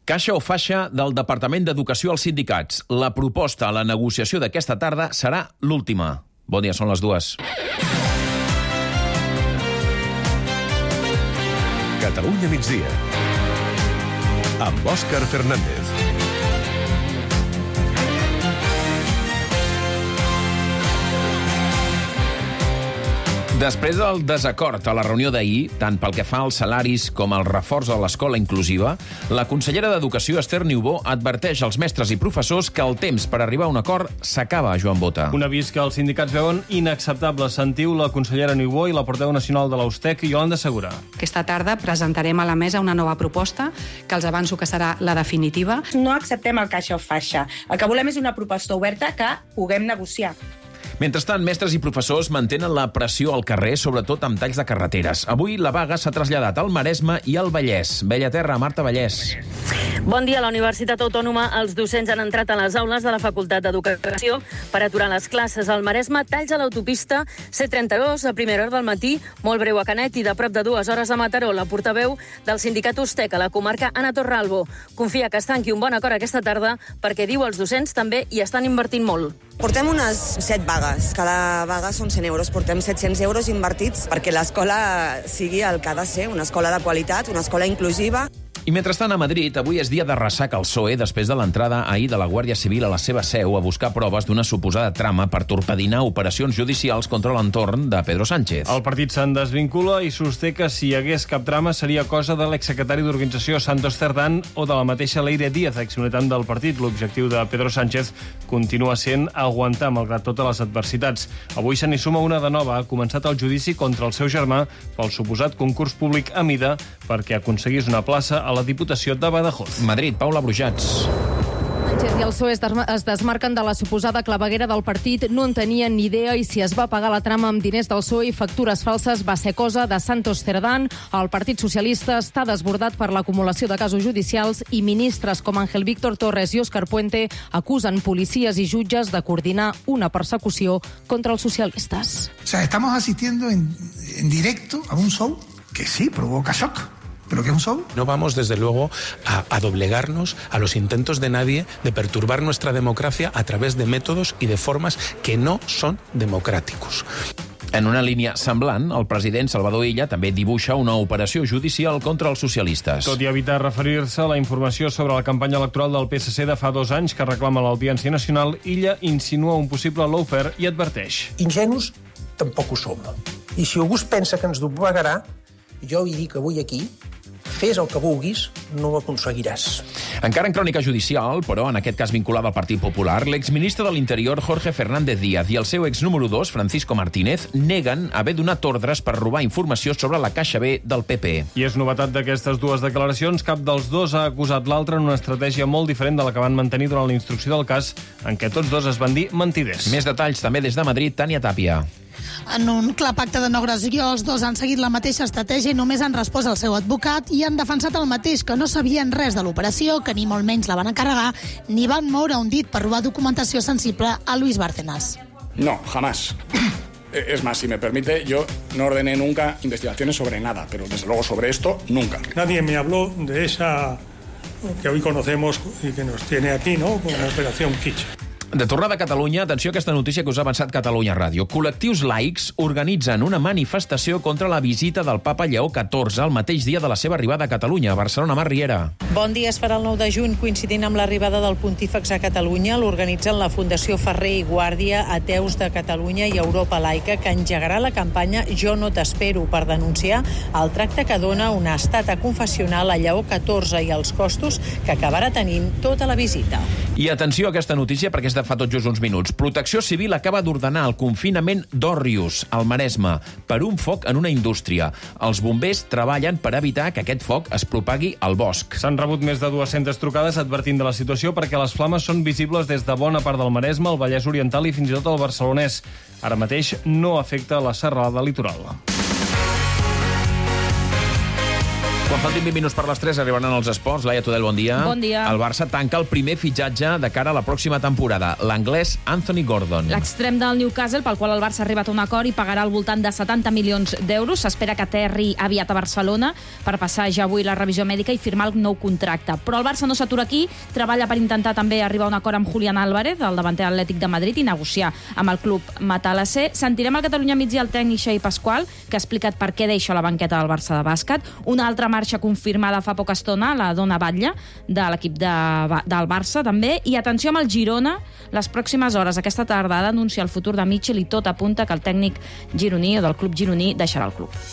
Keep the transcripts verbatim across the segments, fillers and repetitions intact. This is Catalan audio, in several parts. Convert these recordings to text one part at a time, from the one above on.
Caixa o faixa del Departament d'Educació als sindicats. La proposta a la negociació d'aquesta tarda serà l'última. Bon dia, són les dues. Catalunya migdia. Amb Òscar Fernández. Després del desacord a la reunió d'ahir, tant pel que fa als salaris com al reforç a l'escola inclusiva, la consellera d'Educació, Esther Niubó, adverteix als mestres i professors que el temps per arribar a un acord s'acaba, Joan Bota. Un avís que els sindicats veuen inacceptable. Sentiu la consellera Niubó i la portaveu nacional de l'Austec, Iolanda Segura. Aquesta tarda presentarem a la mesa una nova proposta, que els avanço que serà la definitiva. No acceptem el caixa o faixa. El que volem és una proposta oberta que puguem negociar. Mentrestant, mestres i professors mantenen la pressió al carrer, sobretot amb talls de carreteres. Avui la vaga s'ha traslladat al Maresme i al Vallès. Bellaterra, Marta Vallès. Bon dia. A la Universitat Autònoma els docents han entrat a les aules de la Facultat d'Educació per aturar les classes. Al Maresme, talls a l'autopista C trenta-dos a primera hora del matí, molt breu a Canet i de prop de dues hores a Mataró. La portaveu del sindicat Ustec a la comarca, Anna Torralbo, confia que es tanqui un bon acord aquesta tarda perquè, diu, els docents també hi estan invertint molt. Portem unes set vagues. Cada vaga són cent euros. Portem set-cents euros invertits perquè l'escola sigui el que ha de ser, una escola de qualitat, una escola inclusiva. I mentrestant, a Madrid, avui és dia de ressaca al P S O E després de l'entrada ahir de la Guàrdia Civil a la seva seu a buscar proves d'una suposada trama per torpedinar operacions judicials contra l'entorn de Pedro Sánchez. El partit se'n desvincula i sosté que si hi hagués cap trama seria cosa de l'exsecretari d'organització Santos Cerdán o de la mateixa Leire Díaz, exmilitant del partit. L'objectiu de Pedro Sánchez continua sent aguantar malgrat totes les adversitats. Avui se n'hi suma una de nova. Ha començat el judici contra el seu germà pel suposat concurs públic a mida perquè aconseguís una plaça a la Diputació de Badajoz. Madrid, Paula Brujats. Sánchez i el P S O E es desmarquen de la suposada claveguera del partit. No en tenien ni idea i si es va pagar la trama amb diners del P S O E i factures falses va ser cosa de Santos Cerdán. El Partit Socialista està desbordat per l'acumulació de casos judicials i ministres com Ángel Víctor Torres i Óscar Puente acusen policies i jutges de coordinar una persecució contra els socialistes. O sea, estamos asistiendo en, en directo a un show que sí provoca shock. ¿Pero qué es un show? No vamos, desde luego, a, a doblegarnos a los intentos de nadie de perturbar nuestra democracia a través de métodos y de formas que no son democráticos. En una línia semblant, el president Salvador Illa també dibuixa una operació judicial contra els socialistes. Tot i evitar referir-se a la informació sobre la campanya electoral del P S C de fa dos anys que reclama l'Audiència Nacional, Illa insinua un possible lawfare i adverteix. Ingenus tampoc ho som. I si algú es pensa que ens doblegarà, jo hi dic avui aquí, fes el que vulguis, no ho aconseguiràs. Encara en crònica judicial, però en aquest cas vinculada al Partit Popular, l'exministre de l'Interior, Jorge Fernández Díaz, i el seu ex número dos, Francisco Martínez, neguen haver donat ordres per robar informació sobre la Caixa B del P P. I és novetat d'aquestes dues declaracions. Cap dels dos ha acusat l'altre en una estratègia molt diferent de la que van mantenir durant la instrucció del cas, en què tots dos es van dir mentiders. Més detalls també des de Madrid, Tània Tàpia. En un clar pacte de no agressió, els dos han seguit la mateixa estratègia i només han respost al seu advocat i han defensat el mateix, que no sabien res de l'operació, que ni molt menys la van encarregar, ni van moure un dit per robar documentació sensible a Luis Bárcenas. No, jamás. Es más, si me permite, yo no ordené nunca investigaciones sobre nada, pero desde luego sobre esto, nunca. Nadie me habló de esa que hoy conocemos y que nos tiene aquí, ¿no?, con la operación Kitsch. De tornada a Catalunya, atenció a aquesta notícia que us ha avançat Catalunya Ràdio. Col·lectius laics organitzen una manifestació contra la visita del papa Lleó catorze el mateix dia de la seva arribada a Catalunya, a Barcelona. Mar Riera. Bon dia. Es farà el nou de juny, coincidint amb l'arribada del pontífex a Catalunya. L'organitzen la Fundació Ferrer i Guàrdia, Ateus de Catalunya i Europa Laica, que engegarà la campanya Jo no t'espero per denunciar el tracte que dona un estat a confessional a Lleó catorze i els costos que acabarà tenint tota la visita. I atenció a aquesta notícia perquè és de fa tot just uns minuts. Protecció Civil acaba d'ordenar el confinament d'Òrrius, al Maresme, per un foc en una indústria. Els bombers treballen per evitar que aquest foc es propagui al bosc. S'han rebut més de dues-centes trucades advertint de la situació perquè les flames són visibles des de bona part del Maresme, el Vallès Oriental i fins i tot el Barcelonès. Ara mateix no afecta la serralada litoral. Quan faltin vint minuts per les tres arribaran els esports. Laia Tudel, bon dia. Bon dia. El Barça tanca el primer fitxatge de cara a la pròxima temporada, l'anglès Anthony Gordon. L'extrem del Newcastle, pel qual el Barça ha arribat a un acord i pagarà al voltant de setanta milions d'euros. S'espera que aterri aviat a Barcelona per passar ja avui la revisió mèdica i firmar el nou contracte. Però el Barça no s'atura aquí, treballa per intentar també arribar a un acord amb Julián Álvarez, el davanter atlètic de Madrid, i negociar amb el club matalassé. Sentirem al Catalunya migdia el tècnic Xavi Pasqual, que ha explicat per què deixa la banqueta del Barça de bàsquet. Una altra marxa confirmada fa poca estona, la Dona Batlle, de l'equip de, del Barça, també. I atenció amb el Girona, les pròximes hores, aquesta tarda, ha d'anunciar el futur de Mitchell i tot apunta que el tècnic gironí o del club gironí deixarà el club.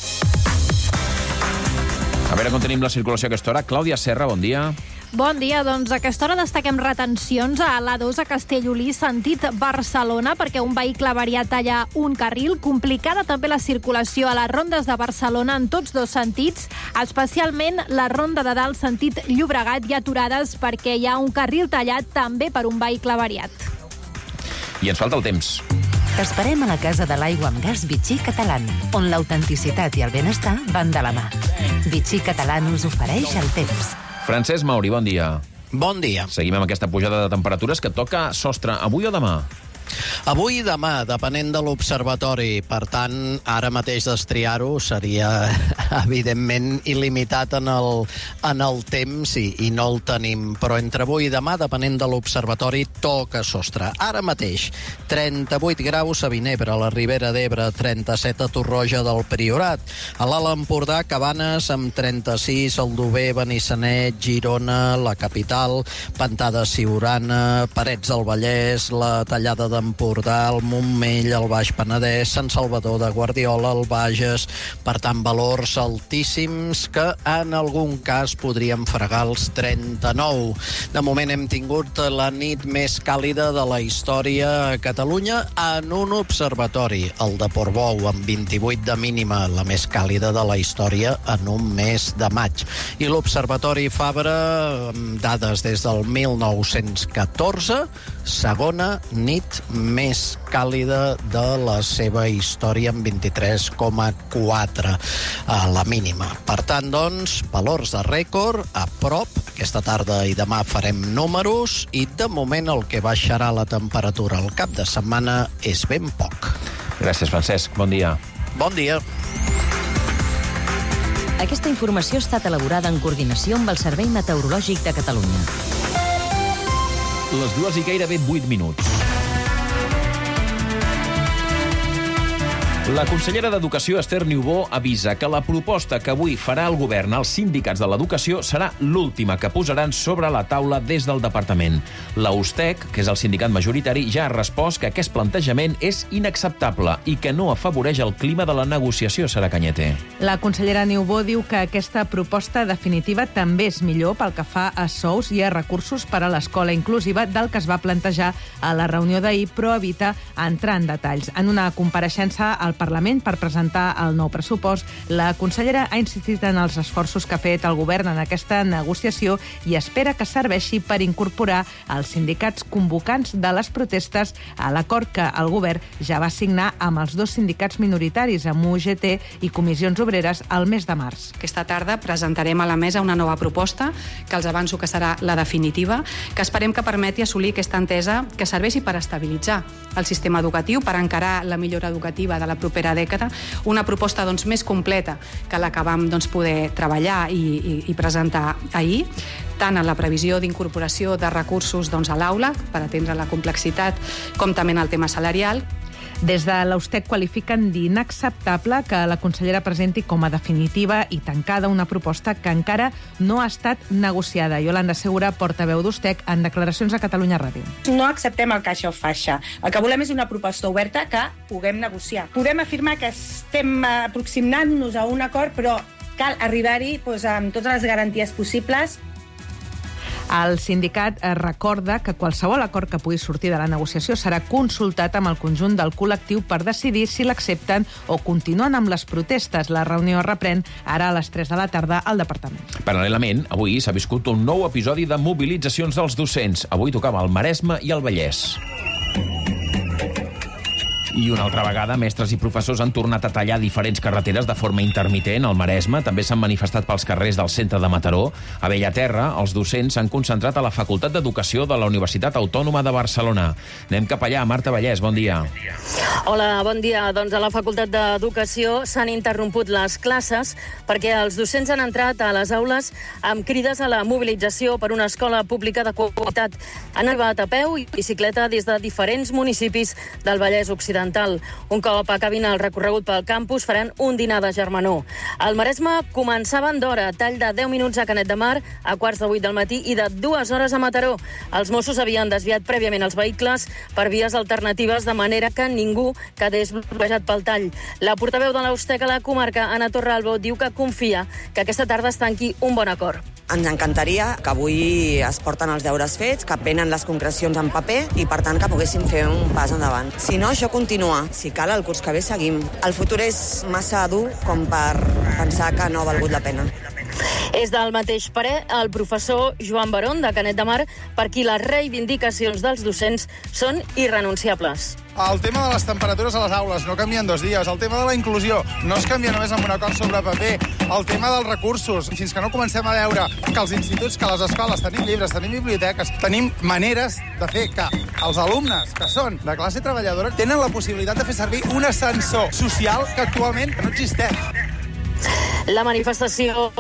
A veure com tenim la circulació a aquesta hora. Clàudia Serra, bon dia. Bon dia, doncs a aquesta hora destaquem retencions a l'A dos a Castellolí, sentit Barcelona, perquè un vehicle variat talla un carril. Complicada també la circulació a les rondes de Barcelona en tots dos sentits, especialment la ronda de dalt sentit Llobregat, i aturades perquè hi ha un carril tallat també per un vehicle variat. I ens falta el temps. T'esperem a la Casa de l'Aigua amb Gas Vichy Catalán, on l'autenticitat i el benestar van de la mà. Vichy Catalán us ofereix el temps. Francesc Mauri, bon dia. Bon dia. Seguim amb aquesta pujada de temperatures que toca sostre avui o demà? Avui i demà, depenent de l'observatori. Per tant, ara mateix destriar-ho seria, evidentment, il·limitat en el, en el temps i, i no el tenim. Però entre avui i demà, depenent de l'observatori, toca sostre. Ara mateix, trenta-vuit graus a Vinebre, a la Ribera d'Ebre, trenta-set a Torroja del Priorat. A l'Alt Empordà, Cabanes, amb trenta-sis, Aldover, Benissanet, Girona, la capital, Pantà de Siurana, Parets del Vallès, la Tallada d'Empordà, el Montmell, el Baix Penedès, Sant Salvador de Guardiola, el Bages. Per tant, valors altíssims que en algun cas podríem fregar els trenta-nou. De moment hem tingut la nit més càlida de la història a Catalunya en un observatori, el de Portbou, amb vint-i-vuit de mínima, la més càlida de la història en un mes de maig. I l'Observatori Fabra, amb dades des del mil nou-cents catorze, segona nit més càlida de la seva història, amb vint-i-tres coma quatre a la mínima. Per tant, doncs, valors de rècord a prop. Aquesta tarda i demà farem números i, de moment, el que baixarà la temperatura al cap de setmana és ben poc. Gràcies, Francesc. Bon dia. Bon dia. Aquesta informació ha estat elaborada en coordinació amb el Servei Meteorològic de Catalunya. Les dues i gairebé vuit minuts. La consellera d'Educació, Esther Niubó, avisa que la proposta que avui farà el govern als sindicats de l'educació serà l'última que posaran sobre la taula des del departament. La U S T E C, que és el sindicat majoritari, ja ha respost que aquest plantejament és inacceptable i que no afavoreix el clima de la negociació, Sara Cañete. La consellera Niubó diu que aquesta proposta definitiva també és millor pel que fa a sous i a recursos per a l'escola inclusiva del que es va plantejar a la reunió d'ahir, però evita entrar en detalls. En una compareixença al Parlament per presentar el nou pressupost, la consellera ha insistit en els esforços que ha fet el govern en aquesta negociació i espera que serveixi per incorporar els sindicats convocants de les protestes a l'acord que el govern ja va signar amb els dos sindicats minoritaris, amb U G T i Comissions Obreres, al mes de març. Aquesta tarda presentarem a la mesa una nova proposta, que els avanço que serà la definitiva, que esperem que permeti assolir aquesta entesa que serveixi per estabilitzar el sistema educatiu, per encarar la millora educativa de la propera dècada, una proposta doncs, més completa que la que vam doncs, poder treballar i, i, i presentar ahir, tant en la previsió d'incorporació de recursos doncs, a l'aula, per atendre la complexitat, com també en el tema salarial. Des de l'U S T E C qualifiquen d'inacceptable que la consellera presenti com a definitiva i tancada una proposta que encara no ha estat negociada. Iolanda Segura, portaveu d'U S T E C, en declaracions a Catalunya Ràdio. No acceptem el caixa o faixa. El que volem és una proposta oberta que puguem negociar. Podem afirmar que estem aproximant-nos a un acord, però cal arribar-hi doncs, amb totes les garanties possibles. El sindicat recorda que qualsevol acord que pugui sortir de la negociació serà consultat amb el conjunt del col·lectiu per decidir si l'accepten o continuen amb les protestes. La reunió reprèn ara a les tres de la tarda al departament. Paral·lelament, avui s'ha viscut un nou episodi de mobilitzacions dels docents. Avui tocava el Maresme i el Vallès. I una altra vegada, mestres i professors han tornat a tallar diferents carreteres de forma intermitent al Maresme. També s'han manifestat pels carrers del centre de Mataró. A Bellaterra, els docents s'han concentrat a la Facultat d'Educació de la Universitat Autònoma de Barcelona. Anem cap allà. Marta Vallès, bon dia. Hola, bon dia. Doncs a la Facultat d'Educació s'han interromput les classes perquè els docents han entrat a les aules amb crides a la mobilització per una escola pública de qualitat. Han arribat a peu i bicicleta des de diferents municipis del Vallès Occidental. Un cop acabin el recorregut pel campus, faran un dinar de germanor. Al Maresme començaven d'hora, tall de deu minuts a Canet de Mar, a quarts de vuit del matí i de dues hores a Mataró. Els Mossos havien desviat prèviament els vehicles per vies alternatives de manera que ningú quedés bloquejat pel tall. La portaveu de l'Austec a la comarca, Anna Torralbo, diu que confia que aquesta tarda es tanqui un bon acord. Ens encantaria que avui es porten els deures fets, que venen les concrecions en paper i, per tant, que poguéssim fer un pas endavant. Si no, això continua. Si cal, el curs que ve seguim. El futur és massa dur com per pensar que no ha valgut la pena. És del mateix parer el professor Joan Barón, de Canet de Mar, per qui les reivindicacions dels docents són irrenunciables. El tema de les temperatures a les aules no canvia en dos dies. El tema de la inclusió no es canvia només amb un acord sobre paper. El tema dels recursos, fins que no comencem a veure que els instituts, que les escoles tenim llibres, tenim biblioteques, tenim maneres de fer que els alumnes que són de classe treballadora tenen la possibilitat de fer servir un ascensor social que actualment no existeix. La manifestació...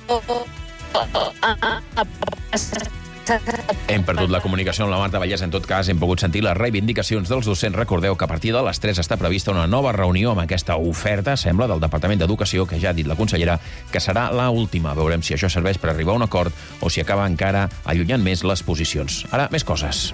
Hem perdut la comunicació amb la Marta Vallès. En tot cas, hem pogut sentir les reivindicacions dels docents. Recordeu que a partir de les tres està prevista una nova reunió amb aquesta oferta, sembla, del Departament d'Educació, que ja ha dit la consellera que serà l'última. Veurem si això serveix per arribar a un acord o si acaba encara allunyant més les posicions. Ara, més coses.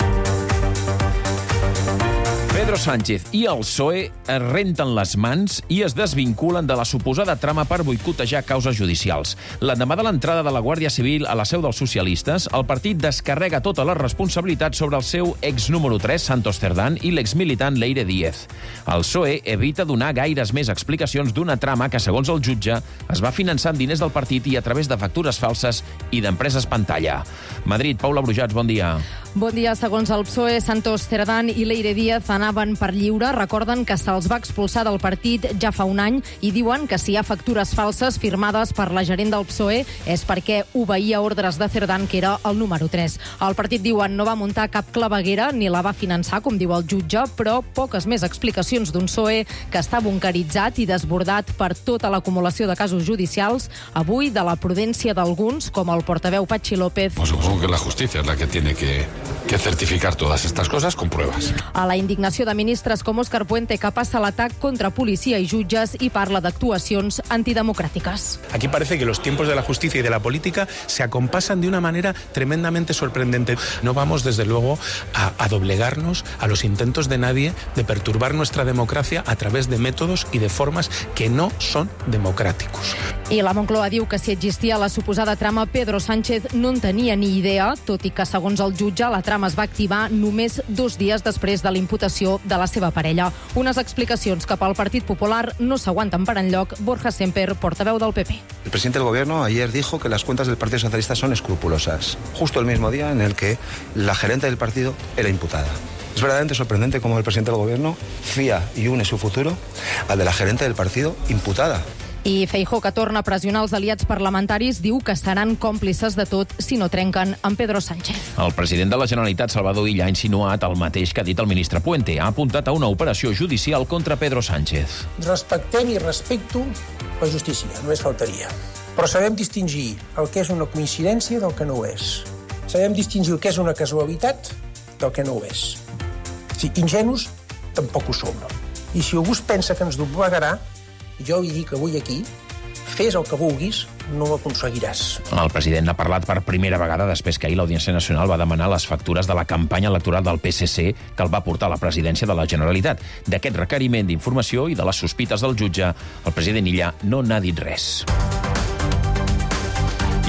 Pedro Sánchez i el P S O E es renten les mans i es desvinculen de la suposada trama per boicotejar causes judicials. L'endemà de l'entrada de la Guàrdia Civil a la seu dels socialistes, el partit descarrega tota la responsabilitat sobre el seu ex número tres, Santos Cerdán, i l'exmilitant Leire Díez. El P S O E evita donar gaires més explicacions d'una trama que, segons el jutge, es va finançar amb diners del partit i a través de factures falses i d'empreses pantalla. Madrid, Paula Brujats, bon dia. Bon dia. Segons el P S O E, Santos Cerdán i Leire Díez anaven per lliure. Recorden que se'ls va expulsar del partit ja fa un any i diuen que si hi ha factures falses firmades per la gerent del P S O E és perquè obeïa ordres de Cerdán, que era el número tres. El partit, diuen, no va muntar cap claveguera ni la va finançar, com diu el jutge, però poques més explicacions d'un P S O E que està bunkeritzat i desbordat per tota l'acumulació de casos judicials, avui de la prudència d'alguns, com el portaveu Patxi López. Pues supongo que la justicia es la que tiene que, que certificar todas estas cosas con pruebas. A la indignació de ministres com Òscar Puente, que passa l'atac contra policia i jutges i parla d'actuacions antidemocràtiques. Aquí parece que los tiempos de la justicia y de la política se acompasan de una manera tremendamente sorprendente. No vamos, desde luego, a, a doblegarnos a los intentos de nadie de perturbar nuestra democracia a través de métodos y de formas que no son democráticos. I la Moncloa diu que si existia la suposada trama, Pedro Sánchez no en tenia ni idea, tot i que, segons el jutge, la trama es va activar només dos dies després de l'imputació de la seva parella. Unes explicacions que pel Partit Popular no s'aguanten per enlloc. Borja Semper, portaveu del P P. El presidente del Gobierno ayer dijo que las cuentas del Partido Socialista son escrupulosas, justo el mismo día en el que la gerente del partido era imputada. Es verdaderamente sorprendente cómo el presidente del Gobierno fía y une su futuro al de la gerente del partido imputada. I Feijóo, que torna a pressionar els aliats parlamentaris, diu que seran còmplices de tot si no trenquen amb Pedro Sánchez. El president de la Generalitat, Salvador Illa, ha insinuat el mateix que ha dit el ministre Puente. Ha apuntat a una operació judicial contra Pedro Sánchez. Respectem i respecto la justícia, només faltaria. Però sabem distingir el que és una coincidència del que no ho és. Sabem distingir el que és una casualitat del que no ho és. Si ingenus, tampoc ho som. I si algú es pensa que ens doblegarà, jo li dic avui aquí, fes el que vulguis, no ho aconseguiràs. El president ha parlat per primera vegada després que ahir l'Audiència Nacional va demanar les factures de la campanya electoral del P S C que el va portar a la presidència de la Generalitat. D'aquest requeriment d'informació i de les sospites del jutge, el president Illa no n'ha dit res.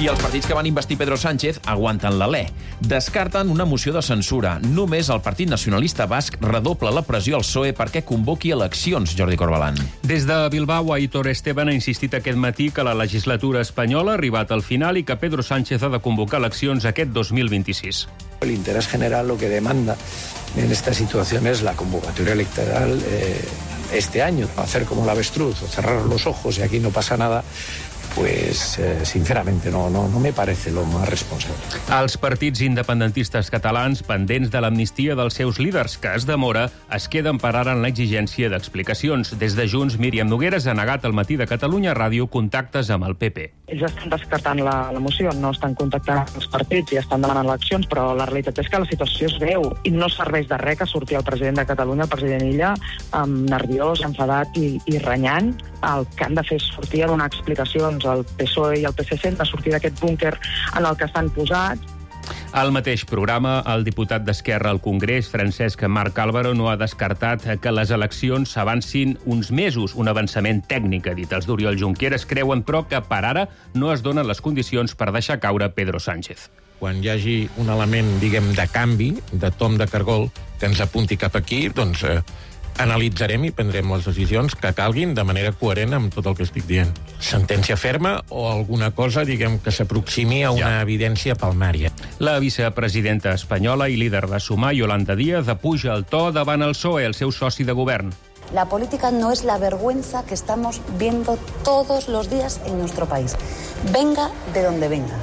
I els partits que van investir Pedro Sánchez aguanten l'alè. Descarten una moció de censura. Només el Partit Nacionalista Basc redobla la pressió al P S O E perquè convoqui eleccions, Jordi Corbalán. Des de Bilbao, Aitor Esteban ha insistit aquest matí que la legislatura espanyola ha arribat al final i que Pedro Sánchez ha de convocar eleccions aquest dos mil vint-i-sis. El interés general lo que demanda en esta situación es la convocatoria electoral eh, este año. Hacer como el avestruz o cerrar los ojos y aquí no pasa nada, pues eh, sinceramente no, no, no me parece lo más responsable. Els partits independentistes catalans pendents de l'amnistia dels seus líders, que es demora, es queden per ara en l'exigència d'explicacions. Des de Junts, Míriam Nogueras ha negat al Matí de Catalunya Ràdio contactes amb el P P. Ells estan descartant la, la moció, no estan contactant els partits i estan demanant eleccions, però la realitat és que la situació es veu i no serveix de res que surti el president de Catalunya, el president Illa, um, nerviós, enfadat i, i renyant. El que han de fer és sortir a donar explicacions. El P S O E i el P S C han de sortir d'aquest búnquer en el que estan posats. Al mateix programa, el diputat d'Esquerra al Congrés, Francesc Marc Álvaro, no ha descartat que les eleccions s'avancin uns mesos, un avançament tècnic, ha dit. Els d'Oriol Junqueras creuen, però, que per ara no es donen les condicions per deixar caure Pedro Sánchez. Quan hi hagi un element, diguem, de canvi, de tom de cargol, que ens apunti cap aquí, doncs eh, analitzarem i prendrem les decisions que calguin de manera coherent amb tot el que estic dient. Sentència ferma o alguna cosa, diguem, que s'aproximi a una ja. evidència palmària. La vicepresidenta espanyola i líder de Sumar, Yolanda Díaz, apuja el to davant el P S O E, el seu soci de govern. La política no es la vergüenza que estamos viendo todos los días en nuestro país. Venga de donde venga.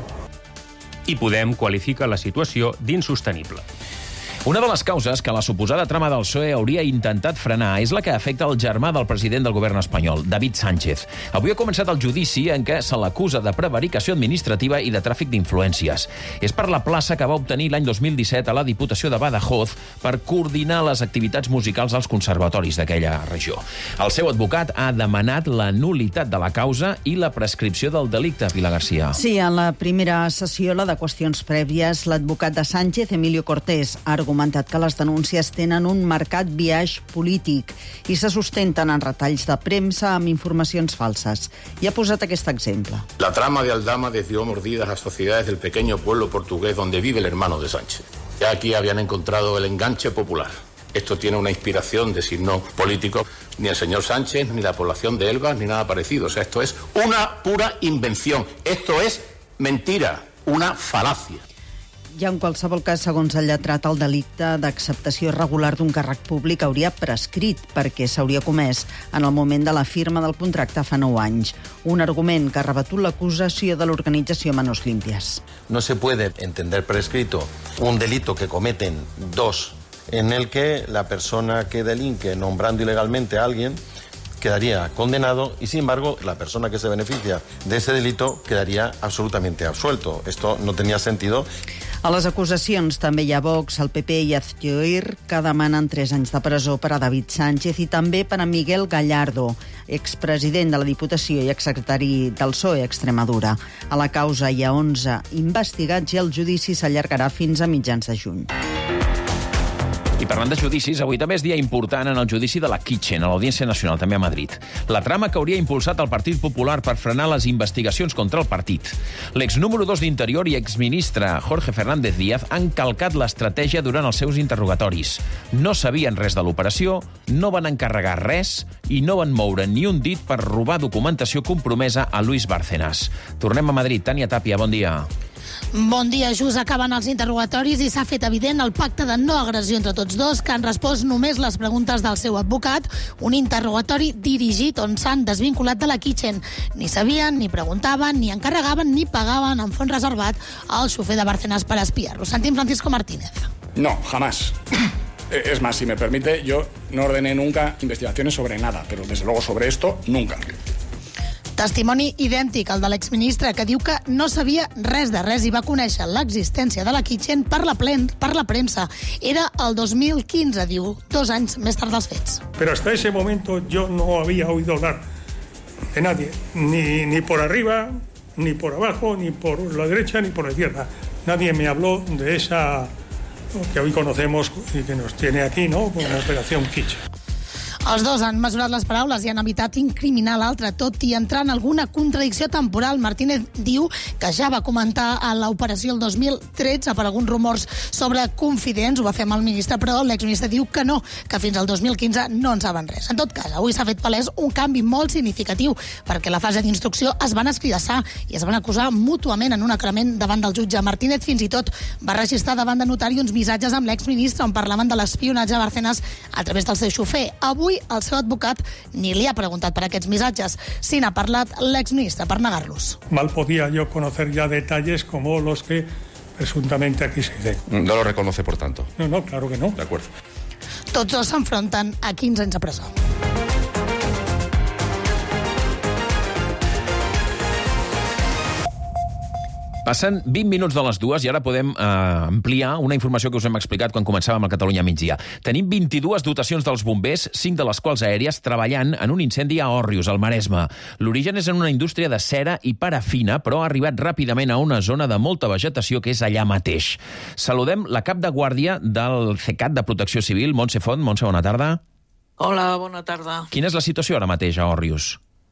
I Podem qualifica la situació d'insostenible. Una de les causes que la suposada trama del P S O E hauria intentat frenar és la que afecta el germà del president del govern espanyol, David Sánchez. Avui ha començat el judici en què se l'acusa de prevaricació administrativa i de tràfic d'influències. És per la plaça que va obtenir l'any dos mil disset a la Diputació de Badajoz per coordinar les activitats musicals als conservatoris d'aquella regió. El seu advocat ha demanat la nul·litat de la causa i la prescripció del delicte, Pilar García. Sí, en la primera sessió, la de qüestions prèvies, l'advocat de Sánchez, Emilio Cortés, ha argumentat que les denúncies tenen un marcat biaix polític i se sustenten en retalls de premsa amb informacions falses. I ha posat aquest exemple. La trama de Aldama desvió mordidas a sociedades del pequeño pueblo portugués donde vive el hermano de Sánchez. Ya aquí habían encontrado el enganche popular. Esto tiene una inspiración de signo político. Ni el señor Sánchez, ni la población de Elvas, ni nada parecido. O sea, esto es una pura invención. Esto es mentira, una falacia. I en qualsevol cas, segons el lletrat, el delicte d'acceptació irregular d'un càrrec públic hauria prescrit perquè s'hauria comès en el moment de la firma del contracte fa nou anys. Un argument que ha rebatut l'acusació de l'organització Manos Limpias. No se puede entender prescrito un delito que cometen dos, en el que la persona que delinque nombrando ilegalmente a alguien quedaría condenado y, sin embargo, la persona que se beneficia de ese delito quedaría absolutamente absuelto. Esto no tenía sentido. A les acusacions també hi ha Vox, el P P i Azjoir, que demanen tres anys de presó per a David Sánchez i també per a Miguel Gallardo, expresident de la Diputació i exsecretari del P S O E a Extremadura. A la causa hi ha onze investigats i el judici s'allargarà fins a mitjans de juny. I parlant de judicis, avui també és dia important en el judici de la Kitchen, a l'Audiència Nacional, també a Madrid. La trama que hauria impulsat el Partit Popular per frenar les investigacions contra el partit. L'ex número dos d'Interior i exministre Jorge Fernández Díaz han calcat l'estratègia durant els seus interrogatoris. No sabien res de l'operació, no van encarregar res i no van moure ni un dit per robar documentació compromesa a Luis Bárcenas. Tornem a Madrid. Tània Tàpia, bon dia. Bon dia, just acaben els interrogatoris i s'ha fet evident el pacte de no agressió entre tots dos, que han respost només les preguntes del seu advocat, un interrogatori dirigit on s'han desvinculat de la Kitchen. Ni sabien, ni preguntaven, ni encarregaven, ni pagaven en fons reservat al xofer de Bárcenas per espiar-lo. Sentim Francisco Martínez. No, jamás. Es más, si me permite, yo no ordené nunca investigaciones sobre nada, pero desde luego sobre esto, nunca. Testimoni idèntic al de l'exministre, que diu que no sabia res de res i va conèixer l'existència de la Kitchen per la, plen, per la premsa. Era el dos mil quinze, diu, dos anys més tard dels fets. Pero hasta ese momento yo no había oído hablar de nadie, ni, ni por arriba, ni por abajo, ni por la derecha, ni por la izquierda. Nadie me habló de esa que hoy conocemos y que nos tiene aquí, ¿no? Con la operación Kitchen. Els dos han mesurat les paraules i han evitat incriminar l'altre, tot i entrar en alguna contradicció temporal. Martínez diu que ja va comentar a l'operació el dos mil tretze per alguns rumors sobre confidents, ho va fer amb el ministre, però l'exministre diu que no, que fins al dos mil quinze no en saben res. En tot cas, avui s'ha fet palès un canvi molt significatiu, perquè la fase d'instrucció es van escridassar i es van acusar mútuament en un acrement davant del jutge. Martínez fins i tot va registrar davant de notari uns missatges amb l'exministre on parlaven de l'espionatge a Bárcenas a través del seu xofer. Avui el seu advocat ni li ha preguntat per aquests missatges. Sí n'ha parlat l'exministre per negar-los. Mal podía yo conocer ya detalles como los que presuntamente aquí se dicen. No lo reconoce, por tanto. No, no, claro que no. De acuerdo. Tots dos s'enfronten a quinze anys de presó. Passen vint minuts de les dues i ara podem eh, ampliar una informació que us hem explicat quan començàvem el Catalunya migdia. Tenim vint-i-dues dotacions dels bombers, cinc de les quals aèries, treballant en un incendi a Òrrius, al Maresme. L'origen és en una indústria de cera i parafina, però ha arribat ràpidament a una zona de molta vegetació que és allà mateix. Saludem la cap de guàrdia del CECAT de Protecció Civil, Montse Font. Montse, bona tarda. Hola, bona tarda. Quina és la situació ara mateix a Òrrius?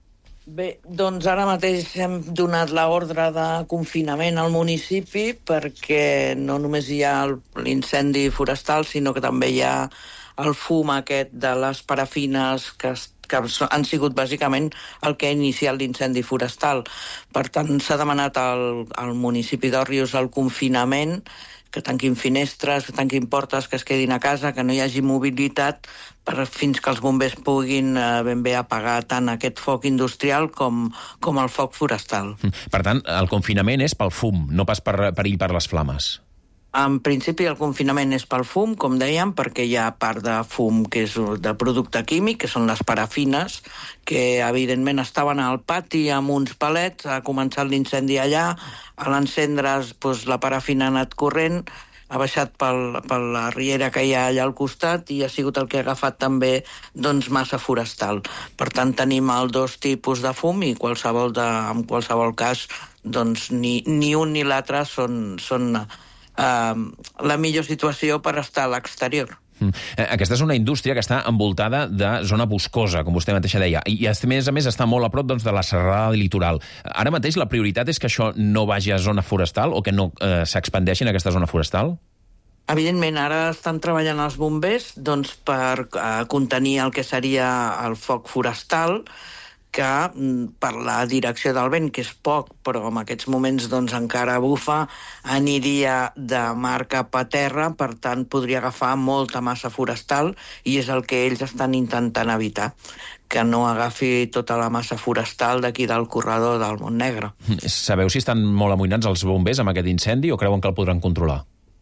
Bé, doncs ara mateix hem donat l'ordre de confinament al municipi perquè no només hi ha l'incendi forestal, sinó que també hi ha el fum aquest de les parafines que, que han sigut bàsicament el que ha iniciat l'incendi forestal. Per tant, s'ha demanat al, al municipi d'Òrrius el confinament, que tanquin finestres, que tanquin portes, que es quedin a casa, que no hi hagi mobilitat per, fins que els bombers puguin eh, ben bé apagar tant aquest foc industrial com, com el foc forestal. Per tant, el confinament és pel fum, no pas per perill per les flames. En principi, el confinament és pel fum, com dèiem, perquè hi ha part de fum que és de producte químic, que són les parafines, que evidentment estaven al pati amb uns palets, ha començat l'incendi allà, a l'encendre's doncs, la parafina ha anat corrent, ha baixat pel, per la riera que hi ha allà al costat i ha sigut el que ha agafat també doncs, massa forestal. Per tant, tenim els dos tipus de fum i qualsevol de, en qualsevol cas doncs, ni, ni un ni l'altre són... són Uh, la millor situació per estar a l'exterior. Mm. Aquesta és una indústria que està envoltada de zona boscosa, com vostè mateixa deia, i a més a més està molt a prop doncs, de la serrada litoral. Ara mateix la prioritat és que això no vagi a zona forestal o que no eh, s'expandeixi en aquesta zona forestal? Evidentment, ara estan treballant els bombers doncs, per uh, contenir el que seria el foc forestal, que per la direcció del vent, que és poc, però en aquests moments doncs, encara bufa, aniria de mar cap a terra, per tant podria agafar molta massa forestal i és el que ells estan intentant evitar, que no agafi tota la massa forestal d'aquí del corredor del Montnegre. Sabeu si estan molt amoïnats els bombers amb aquest incendi o creuen que el podran controlar?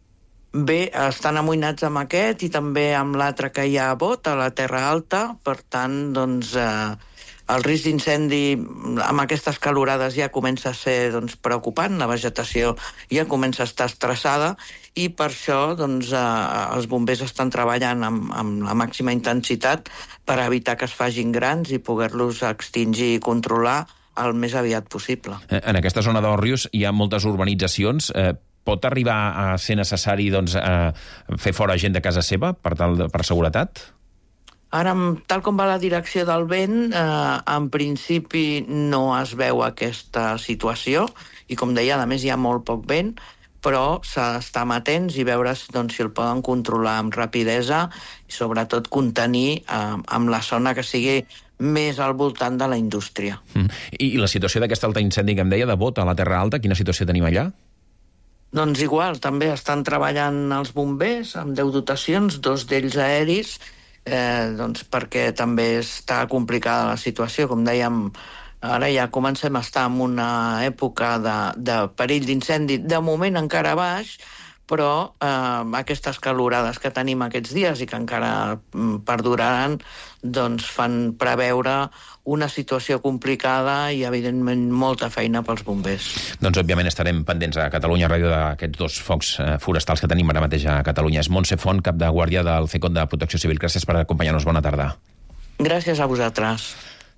Bé, estan amoïnats amb aquest i també amb l'altre que hi ha a Bot, a la Terra Alta, per tant, doncs... Eh, el risc d'incendi amb aquestes calorades ja comença a ser doncs, preocupant, la vegetació ja comença a estar estressada i per això doncs, eh, els bombers estan treballant amb, amb la màxima intensitat per evitar que es facin grans i poder-los extingir i controlar el més aviat possible. En aquesta zona d'Òrrius hi ha moltes urbanitzacions. Eh, pot arribar a ser necessari doncs, eh, fer fora gent de casa seva per, tal, per seguretat? Ara, tal com va la direcció del vent, eh, en principi no es veu aquesta situació i, com deia, a més hi ha molt poc vent, però s'ha d'estar amatents i veure doncs, si el poden controlar amb rapidesa i, sobretot, contenir eh, amb la zona que sigui més al voltant de la indústria. Mm. I, I la situació d'aquest altre incendi que em deia, de Bot, a la Terra Alta, quina situació tenim allà? Doncs igual, també estan treballant els bombers amb deu dotacions, dos d'ells aeris, Eh, doncs perquè també està complicada la situació. Com dèiem, ara ja comencem a estar en una època de, de perill d'incendi, de moment encara baix, però eh, aquestes calorades que tenim aquests dies i que encara mm, perduraran, doncs fan preveure una situació complicada i, evidentment, molta feina pels bombers. Doncs, òbviament, estarem pendents a Catalunya Ràdio d'aquests dos focs eh, forestals que tenim ara mateix a Catalunya. És Montse Font, cap de guàrdia del CECOT de Protecció Civil. Gràcies per acompanyar-nos. Bona tarda. Gràcies a vosaltres.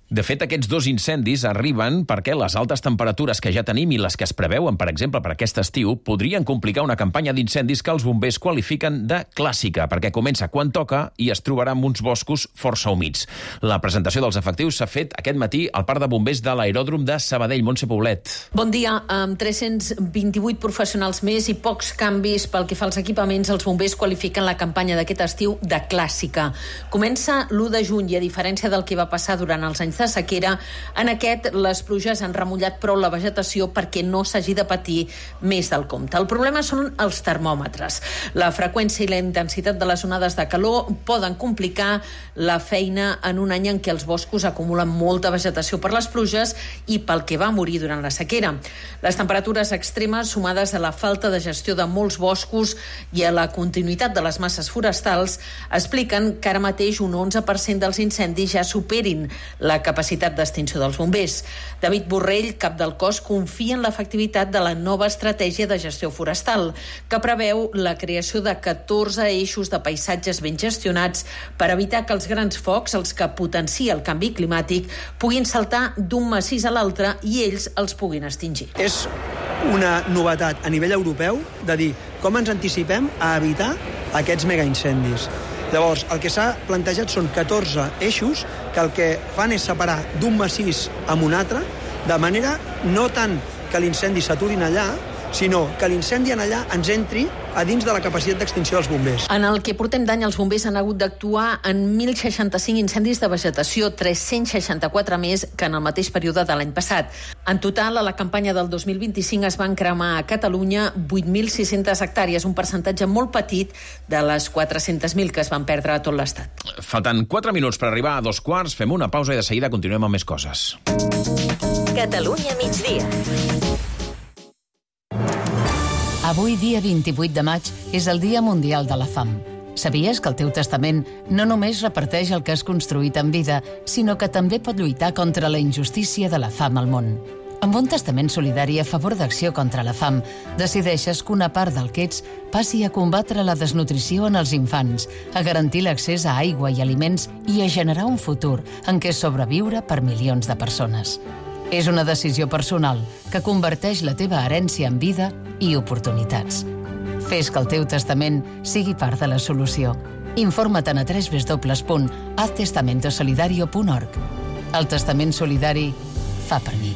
De fet, aquests dos incendis arriben perquè les altes temperatures que ja tenim i les que es preveuen, per exemple, per aquest estiu, podrien complicar una campanya d'incendis que els bombers qualifiquen de clàssica, perquè comença quan toca i es trobarà amb uns boscos força humits. La presentació dels efectius s'ha fet aquest matí al Parc de Bombers de l'Aeròdrom de Sabadell. Montse Poblet. Bon dia. Amb tres-cents vint-i-vuit professionals més i pocs canvis pel que fa als equipaments, els bombers qualifiquen la campanya d'aquest estiu de clàssica. Comença l'u de juny i, a diferència del que va passar durant els anys de sequera, en aquest les pluges han remullat prou la vegetació perquè no s'hagi de patir més del compte. El problema són els termòmetres. La freqüència i la intensitat de les onades de calor poden complicar la feina en un any en què els boscos acumulen molta vegetació per les pluges i pel que va morir durant la sequera. Les temperatures extremes, sumades a la falta de gestió de molts boscos i a la continuïtat de les masses forestals, expliquen que ara mateix un onze per cent dels incendis ja superin la capacitat d'extinció dels bombers. David Borrell, cap del cos, confia en l'efectivitat de la nova estratègia de gestió forestal, que preveu la creació de catorze eixos de paisatges ben gestionats per evitar que els grans focs, els que potencia el canvi climàtic, puguin saltar d'un massís a l'altre i ells els puguin extingir. És una novetat a nivell europeu de dir com ens anticipem a evitar aquests megaincendis. Llavors, el que s'ha plantejat són catorze eixos que el que fan és separar d'un massís amb un altre, de manera no tant que l'incendi s'aturin allà, sinó que l'incendi en allà ens entri a dins de la capacitat d'extinció dels bombers. En el que portem d'any, els bombers han hagut d'actuar en mil seixanta-cinc incendis de vegetació, tres-cents seixanta-quatre més que en el mateix període de l'any passat. En total, a la campanya del dos mil vint-i-cinc es van cremar a Catalunya vuit mil sis-centes hectàrees, un percentatge molt petit de les quatre-centes mil que es van perdre a tot l'Estat. Falten quatre minuts per arribar a dos quarts, fem una pausa i de seguida continuem amb més coses. Catalunya migdia. Avui, dia vint-i-vuit de maig, és el Dia Mundial de la Fam. Sabies que el teu testament no només reparteix el que has construït en vida, sinó que també pot lluitar contra la injustícia de la fam al món? Amb un testament solidari a favor d'Acció contra la Fam, decideixes que una part del que ets passi a combatre la desnutrició en els infants, a garantir l'accés a aigua i aliments i a generar un futur en què sobreviure per milions de persones. És una decisió personal que converteix la teva herència en vida i oportunitats. Fes que el teu testament sigui part de la solució. Informa't-en a w w w punt haz testamento solidario punt org. El testament solidari fa per mi.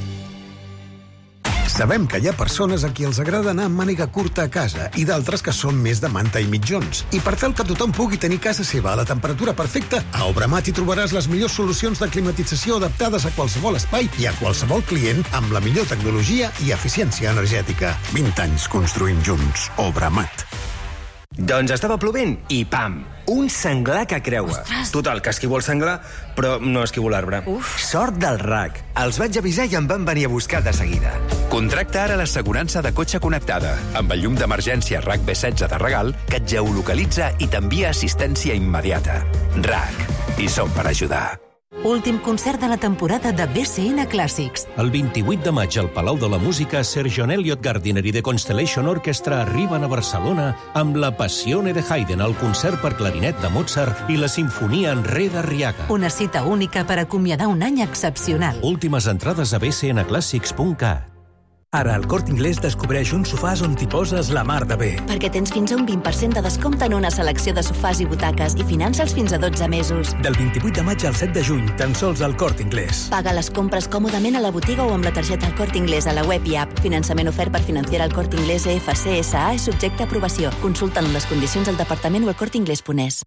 Sabem que hi ha persones a qui els agrada anar amb màniga curta a casa i d'altres que són més de manta i mitjons. I per tal que tothom pugui tenir casa seva a la temperatura perfecta, a Obramat hi trobaràs les millors solucions de climatització adaptades a qualsevol espai i a qualsevol client amb la millor tecnologia i eficiència energètica. vint anys construint junts. Obramat. Doncs estava plovent i pam! Un senglar que creua. Ostres. Total, que esquivo el senglar, però no esquivo l'arbre. Sort del R A C. Els vaig avisar i em van venir a buscar de seguida. Contracta ara l'assegurança de cotxe connectada, amb el llum d'emergència R A C B setze de regal, que et geolocalitza i t'envia assistència immediata. R A C. I som per ajudar. Últim concert de la temporada de B C N Clàssics. El vint-i-vuit de maig al Palau de la Música, Sir John Elliott Gardiner i The Constellation Orchestra arriben a Barcelona amb la Passione de Haydn, el concert per clarinet de Mozart i la Sinfonia en Re d'Arriaga. Una cita única per acomiadar un any excepcional. Últimes entrades a b c n clàssics punt cat. Ara al Corte Inglés descobreix uns sofàs on t'hi poses la mar de bé. Perquè tens fins a un vint per cent de descompte en una selecció de sofàs i butaques i finança'ls fins a dotze mesos. Del vint-i-vuit de maig al set de juny, tan sols al Corte Inglés. Paga les compres còmodament a la botiga o amb la targeta El Corte Inglés a la web i app. Finançament ofert per Financiera El Corte Inglés E F C S A és subjecte a aprovació. Consulta'n les condicions al departament o al corte inglés punt es.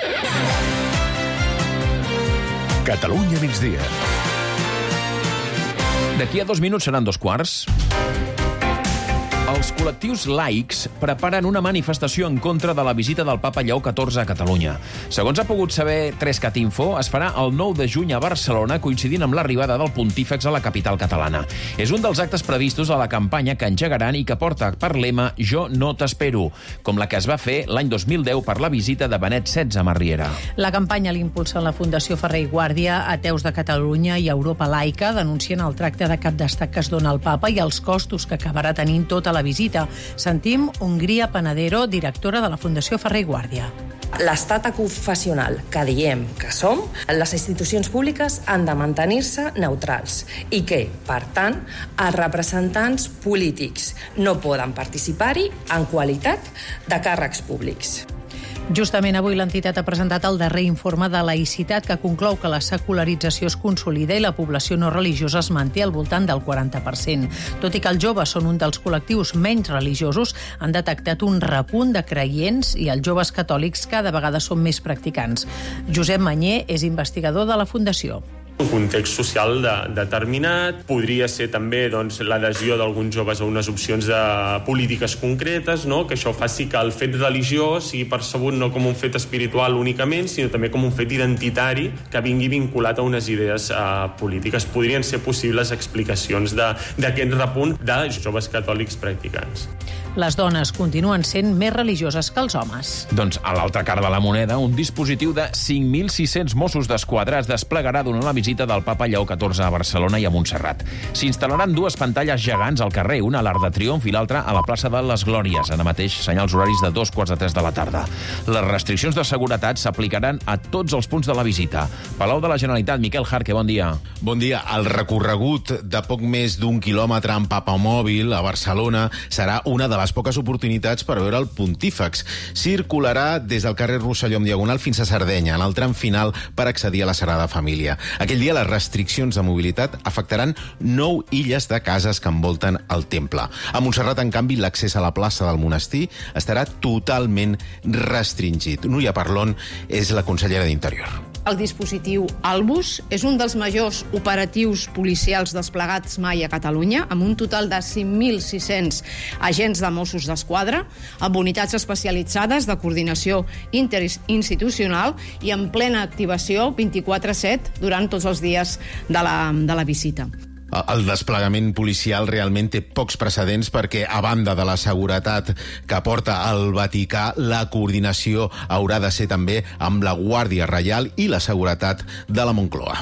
Catalunya migdia. D'aquí a dos minuts seran dos quarts. Els col·lectius laics preparen una manifestació en contra de la visita del papa Lleó catorze a Catalunya. Segons ha pogut saber tres cat info, es farà el nou de juny a Barcelona, coincidint amb l'arribada del pontífex a la capital catalana. És un dels actes previstos a la campanya que engegaran i que porta per lema Jo no t'espero, com la que es va fer l'any dos mil deu per la visita de Benet setze a Marriera. La campanya l'impulsen la Fundació Ferrer i Guàrdia, Ateus de Catalunya i Europa Laica, denuncien el tracte de cap d'estat que es dona al papa i els costos que acabarà tenint tota la visita. Sentim Hongria Panadero, directora de la Fundació Ferrer i Guàrdia. l'estat acufacional que diem que som, les institucions públiques han de mantenir-se neutrals i que, per tant, els representants polítics no poden participar-hi en qualitat de càrrecs públics. Justament avui l'entitat ha presentat el darrer informe de laïcitat que conclou que la secularització es consolida i la població no religiosa es manté al voltant del quaranta per cent. Tot i que els joves són un dels col·lectius menys religiosos, han detectat un repunt de creients i els joves catòlics cada vegada són més practicants. Josep Mañé és investigador de la Fundació. Un context social de, determinat, podria ser també doncs, l'adhesió d'alguns joves a unes opcions de polítiques concretes, no? Que això faci que el fet religiós sigui percebut no com un fet espiritual únicament, sinó també com un fet identitari que vingui vinculat a unes idees uh, polítiques. Podrien ser possibles explicacions d'aquest repunt de joves catòlics practicants. Les dones continuen sent més religioses que els homes. Doncs a l'altra cara de la moneda, un dispositiu de cinc mil sis-cents Mossos d'Esquadra es desplegarà durant la visita del papa Lleó catorze a Barcelona i a Montserrat. S'instal·laran dues pantalles gegants al carrer, una a l'Arc de Triomf i l'altra a la plaça de les Glòries, ara mateix senyals horaris de dos quarts de tres de la tarda. Les restriccions de seguretat s'aplicaran a tots els punts de la visita. Palau de la Generalitat, Miquel Jarque, bon dia. Bon dia. El recorregut de poc més d'un quilòmetre en papamòbil a Barcelona serà una de les poques oportunitats per veure el Pontífex. Circularà des del carrer Rosselló amb diagonal fins a Sardenya, en el tram final per accedir a la Sagrada Família. Aquell dia les restriccions de mobilitat afectaran nou illes de cases que envolten el temple. A Montserrat, en canvi, l'accés a la plaça del monestir estarà totalment restringit. Núria Parlon és la consellera d'Interior. El dispositiu Albus és un dels majors operatius policials desplegats mai a Catalunya, amb un total de cinc mil sis-cents agents de Mossos d'Esquadra, amb unitats especialitzades de coordinació interinstitucional i en plena activació vint-i-quatre set durant tots els dies de la, de la visita. El desplegament policial realment té pocs precedents perquè, a banda de la seguretat que aporta el Vaticà, la coordinació haurà de ser també amb la Guàrdia Reial i la seguretat de la Moncloa.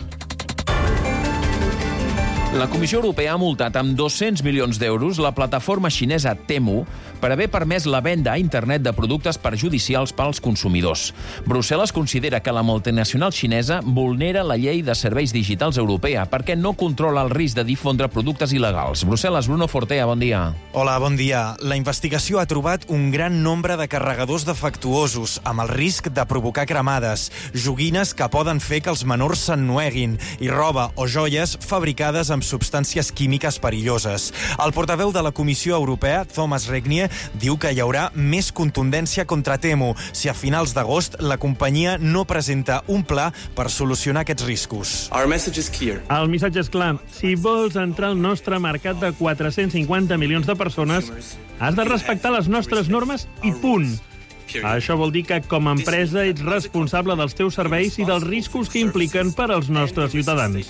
La Comissió Europea ha multat amb dos-cents milions d'euros la plataforma xinesa Temu per haver permès la venda a internet de productes perjudicials pels consumidors. Brussel·les considera que la multinacional xinesa vulnera la llei de serveis digitals europea perquè no controla el risc de difondre productes il·legals. Brussel·les, Bruno Fortea, bon dia. Hola, bon dia. La investigació ha trobat un gran nombre de carregadors defectuosos amb el risc de provocar cremades, joguines que poden fer que els menors s'ennueguin i roba o joies fabricades amb substàncies químiques perilloses. El portaveu de la Comissió Europea, Thomas Regnier, diu que hi haurà més contundència contra Temu si a finals d'agost la companyia no presenta un pla per solucionar aquests riscos. El missatge és clar. Si vols entrar al nostre mercat de quatre-cents cinquanta milions de persones, has de respectar les nostres normes i punt. Això vol dir que, com a empresa, ets responsable dels teus serveis i dels riscos que impliquen per als nostres ciutadans.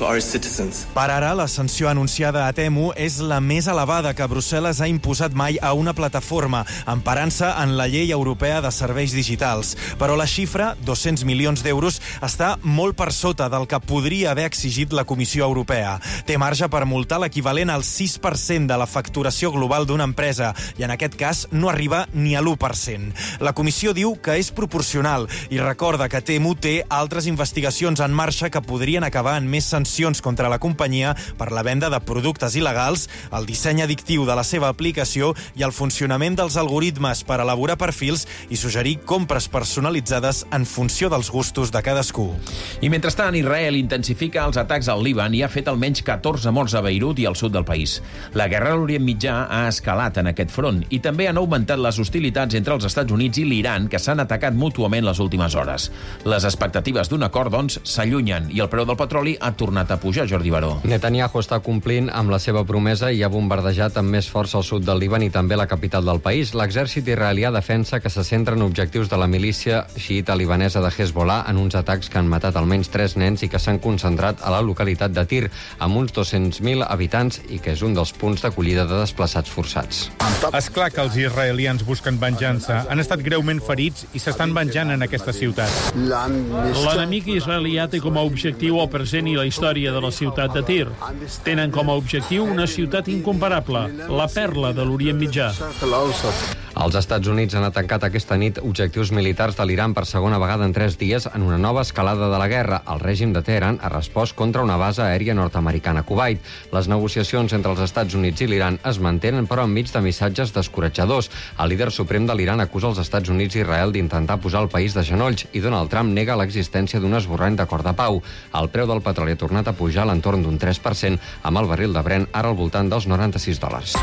Per ara, la sanció anunciada a Temu és la més elevada que Brussel·les ha imposat mai a una plataforma, emparant-se en la llei europea de serveis digitals. Però la xifra, dos-cents milions d'euros, està molt per sota del que podria haver exigit la Comissió Europea. Té marge per multar l'equivalent al sis per cent de la facturació global d'una empresa, i en aquest cas no arriba ni a l'u per cent. La comissió diu que és proporcional i recorda que Temu té altres investigacions en marxa que podrien acabar en més sancions contra la companyia per la venda de productes il·legals, el disseny addictiu de la seva aplicació i el funcionament dels algoritmes per elaborar perfils i suggerir compres personalitzades en funció dels gustos de cadascú. I mentrestant, Israel intensifica els atacs al Líban i ha fet almenys catorze morts a Beirut i al sud del país. La guerra a l'Orient Mitjà ha escalat en aquest front i també han augmentat les hostilitats entre els Estats Units i l'Iran, que s'han atacat mútuament les últimes hores. Les expectatives d'un acord, doncs, s'allunyen i el preu del petroli ha tornat a pujar, Jordi Baró. Netanyahu està complint amb la seva promesa i ha bombardejat amb més força al sud del Líban i també la capital del país. L'exèrcit israelià defensa que se centra en objectius de la milícia xiïta libanesa de Hezbollah en uns atacs que han matat almenys tres nens i que s'han concentrat a la localitat de Tir, amb uns dos-cents mil habitants i que és un dels punts d'acollida de desplaçats forçats. És clar que els israelians busquen venjança. Han estat greument ferits i s'estan venjant en aquesta ciutat. L'enemic israelià té com a objectiu el present i la història de la ciutat de Tir. Tenen com a objectiu una ciutat incomparable, la perla de l'Orient Mitjà. Els Estats Units han atacat aquesta nit objectius militars de l'Iran per segona vegada en tres dies en una nova escalada de la guerra. El règim de Teheran ha respost contra una base aèria nord-americana a Kuwait. Les negociacions entre els Estats Units i l'Iran es mantenen, però enmig de missatges descoratjadors. El líder suprem de l'Iran acusa els Estats Units i Israel d'intentar posar el país de genolls i Donald Trump nega l'existència d'un esborrany d'acord de pau. El preu del petroli ha tornat a pujar a l'entorn d'un tres per cent, amb el barril de Brent ara al voltant dels noranta-sis dòlars.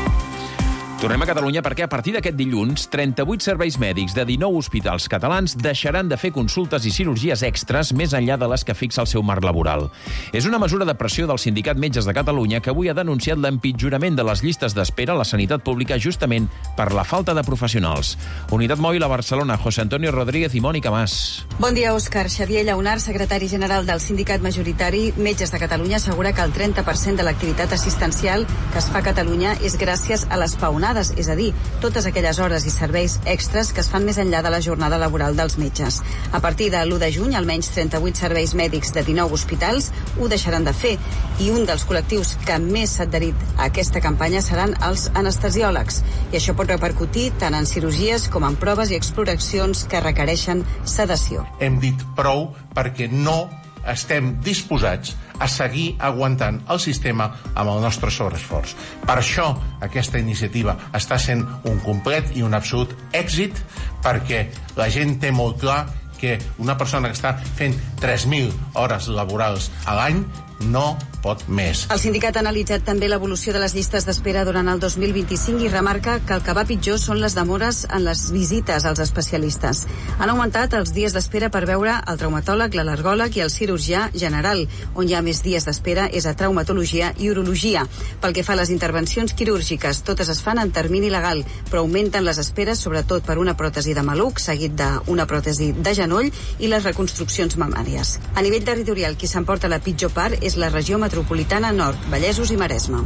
Tornem a Catalunya perquè a partir d'aquest dilluns, trenta-vuit serveis mèdics de dinou hospitals catalans deixaran de fer consultes i cirurgies extres més enllà de les que fixa el seu marc laboral. És una mesura de pressió del Sindicat Metges de Catalunya que avui ha denunciat l'empitjorament de les llistes d'espera a la sanitat pública justament per la falta de professionals. Unitat Mòbil a Barcelona, José Antonio Rodríguez i Mònica Mas. Bon dia, Òscar. Xavier Llaunar, secretari general del sindicat majoritari Metges de Catalunya, assegura que el trenta per cent de l'activitat assistencial que es fa a Catalunya és gràcies a les paonades, és a dir, totes aquelles hores i serveis extres que es fan més enllà de la jornada laboral dels metges. A partir de l'u de juny, almenys trenta-vuit serveis mèdics de dinou hospitals ho deixaran de fer, i un dels col·lectius que més s'ha adherit a aquesta campanya seran els anestesiòlegs, i això pot repercutir tant en cirurgies com en proves i exploracions que requereixen sedació. Hem dit prou perquè no estem disposats a seguir aguantant el sistema amb el nostre sobreesforç. Per això aquesta iniciativa està sent un complet i un absolut èxit, perquè la gent té molt clar que una persona que està fent tres mil hores laborals a l'any no pot més. El sindicat ha analitzat també l'evolució de les llistes d'espera durant el dos mil vint-i-cinc i remarca que el que va pitjor són les demores en les visites als especialistes. Han augmentat els dies d'espera per veure el traumatòleg, l'al·lergòleg i el cirurgià general. On hi ha més dies d'espera és a traumatologia i urologia. Pel que fa a les intervencions quirúrgiques, totes es fan en termini legal, però augmenten les esperes sobretot per una pròtesi de maluc, seguit d'una pròtesi de genoll i les reconstruccions mamàries. A nivell territorial, qui s'emporta la pitjor part és la regió metropolitana nord, Vallesos i Maresme.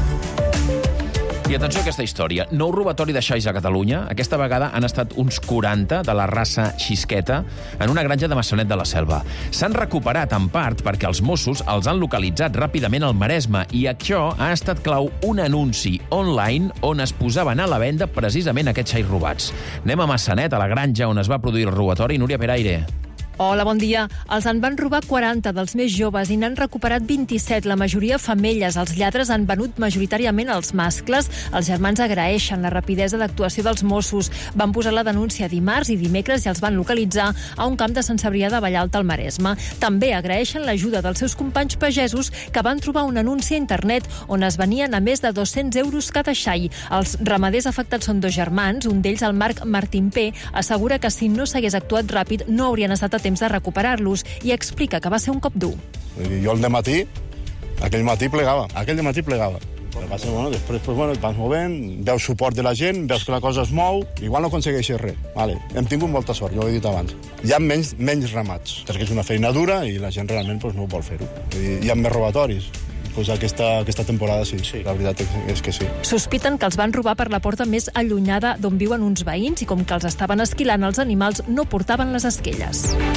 I atenció a aquesta història. Nou robatori de xais a Catalunya. Aquesta vegada han estat uns quaranta de la raça xisqueta en una granja de Maçanet de la Selva. S'han recuperat en part perquè els Mossos els han localitzat ràpidament al Maresme, i això ha estat clau un anunci online on es posaven a la venda precisament aquests xais robats. Anem a Maçanet, a la granja on es va produir el robatori. Núria Peraire. Hola, bon dia. Els en van robar quaranta dels més joves i n'han recuperat vint-i-set, la majoria femelles. Els lladres han venut majoritàriament els mascles. Els germans agraeixen la rapidesa d'actuació dels Mossos. Van posar la denúncia dimarts i dimecres i els van localitzar a un camp de Sant Cebrià de Vallalta al Maresme. També agraeixen l'ajuda dels seus companys pagesos que van trobar un anunci a internet on es venien a més de dos-cents euros cada xai. Els ramaders afectats són dos germans, un d'ells, el Marc Martín P, assegura que si no s'hagués actuat ràpid no haurien estat a temps de recuperar-los, i explica que va ser un cop dur. Jo el dematí, aquell matí plegava, aquell matí plegava. El que passa, bueno, després pues, bueno, et vas movent, veus suport de la gent, veus que la cosa es mou, igual no aconsegueixes res. Vale. Hem tingut molta sort, jo ho he dit abans. Hi ha menys, menys ramats, perquè és una feina dura i la gent realment pues, no vol fer-ho. Hi ha més robatoris. Pues aquesta, aquesta temporada sí, sí, la veritat és que sí. Sospiten que els van robar per la porta més allunyada d'on viuen uns veïns i com que els estaven esquilant els animals no portaven les esquelles.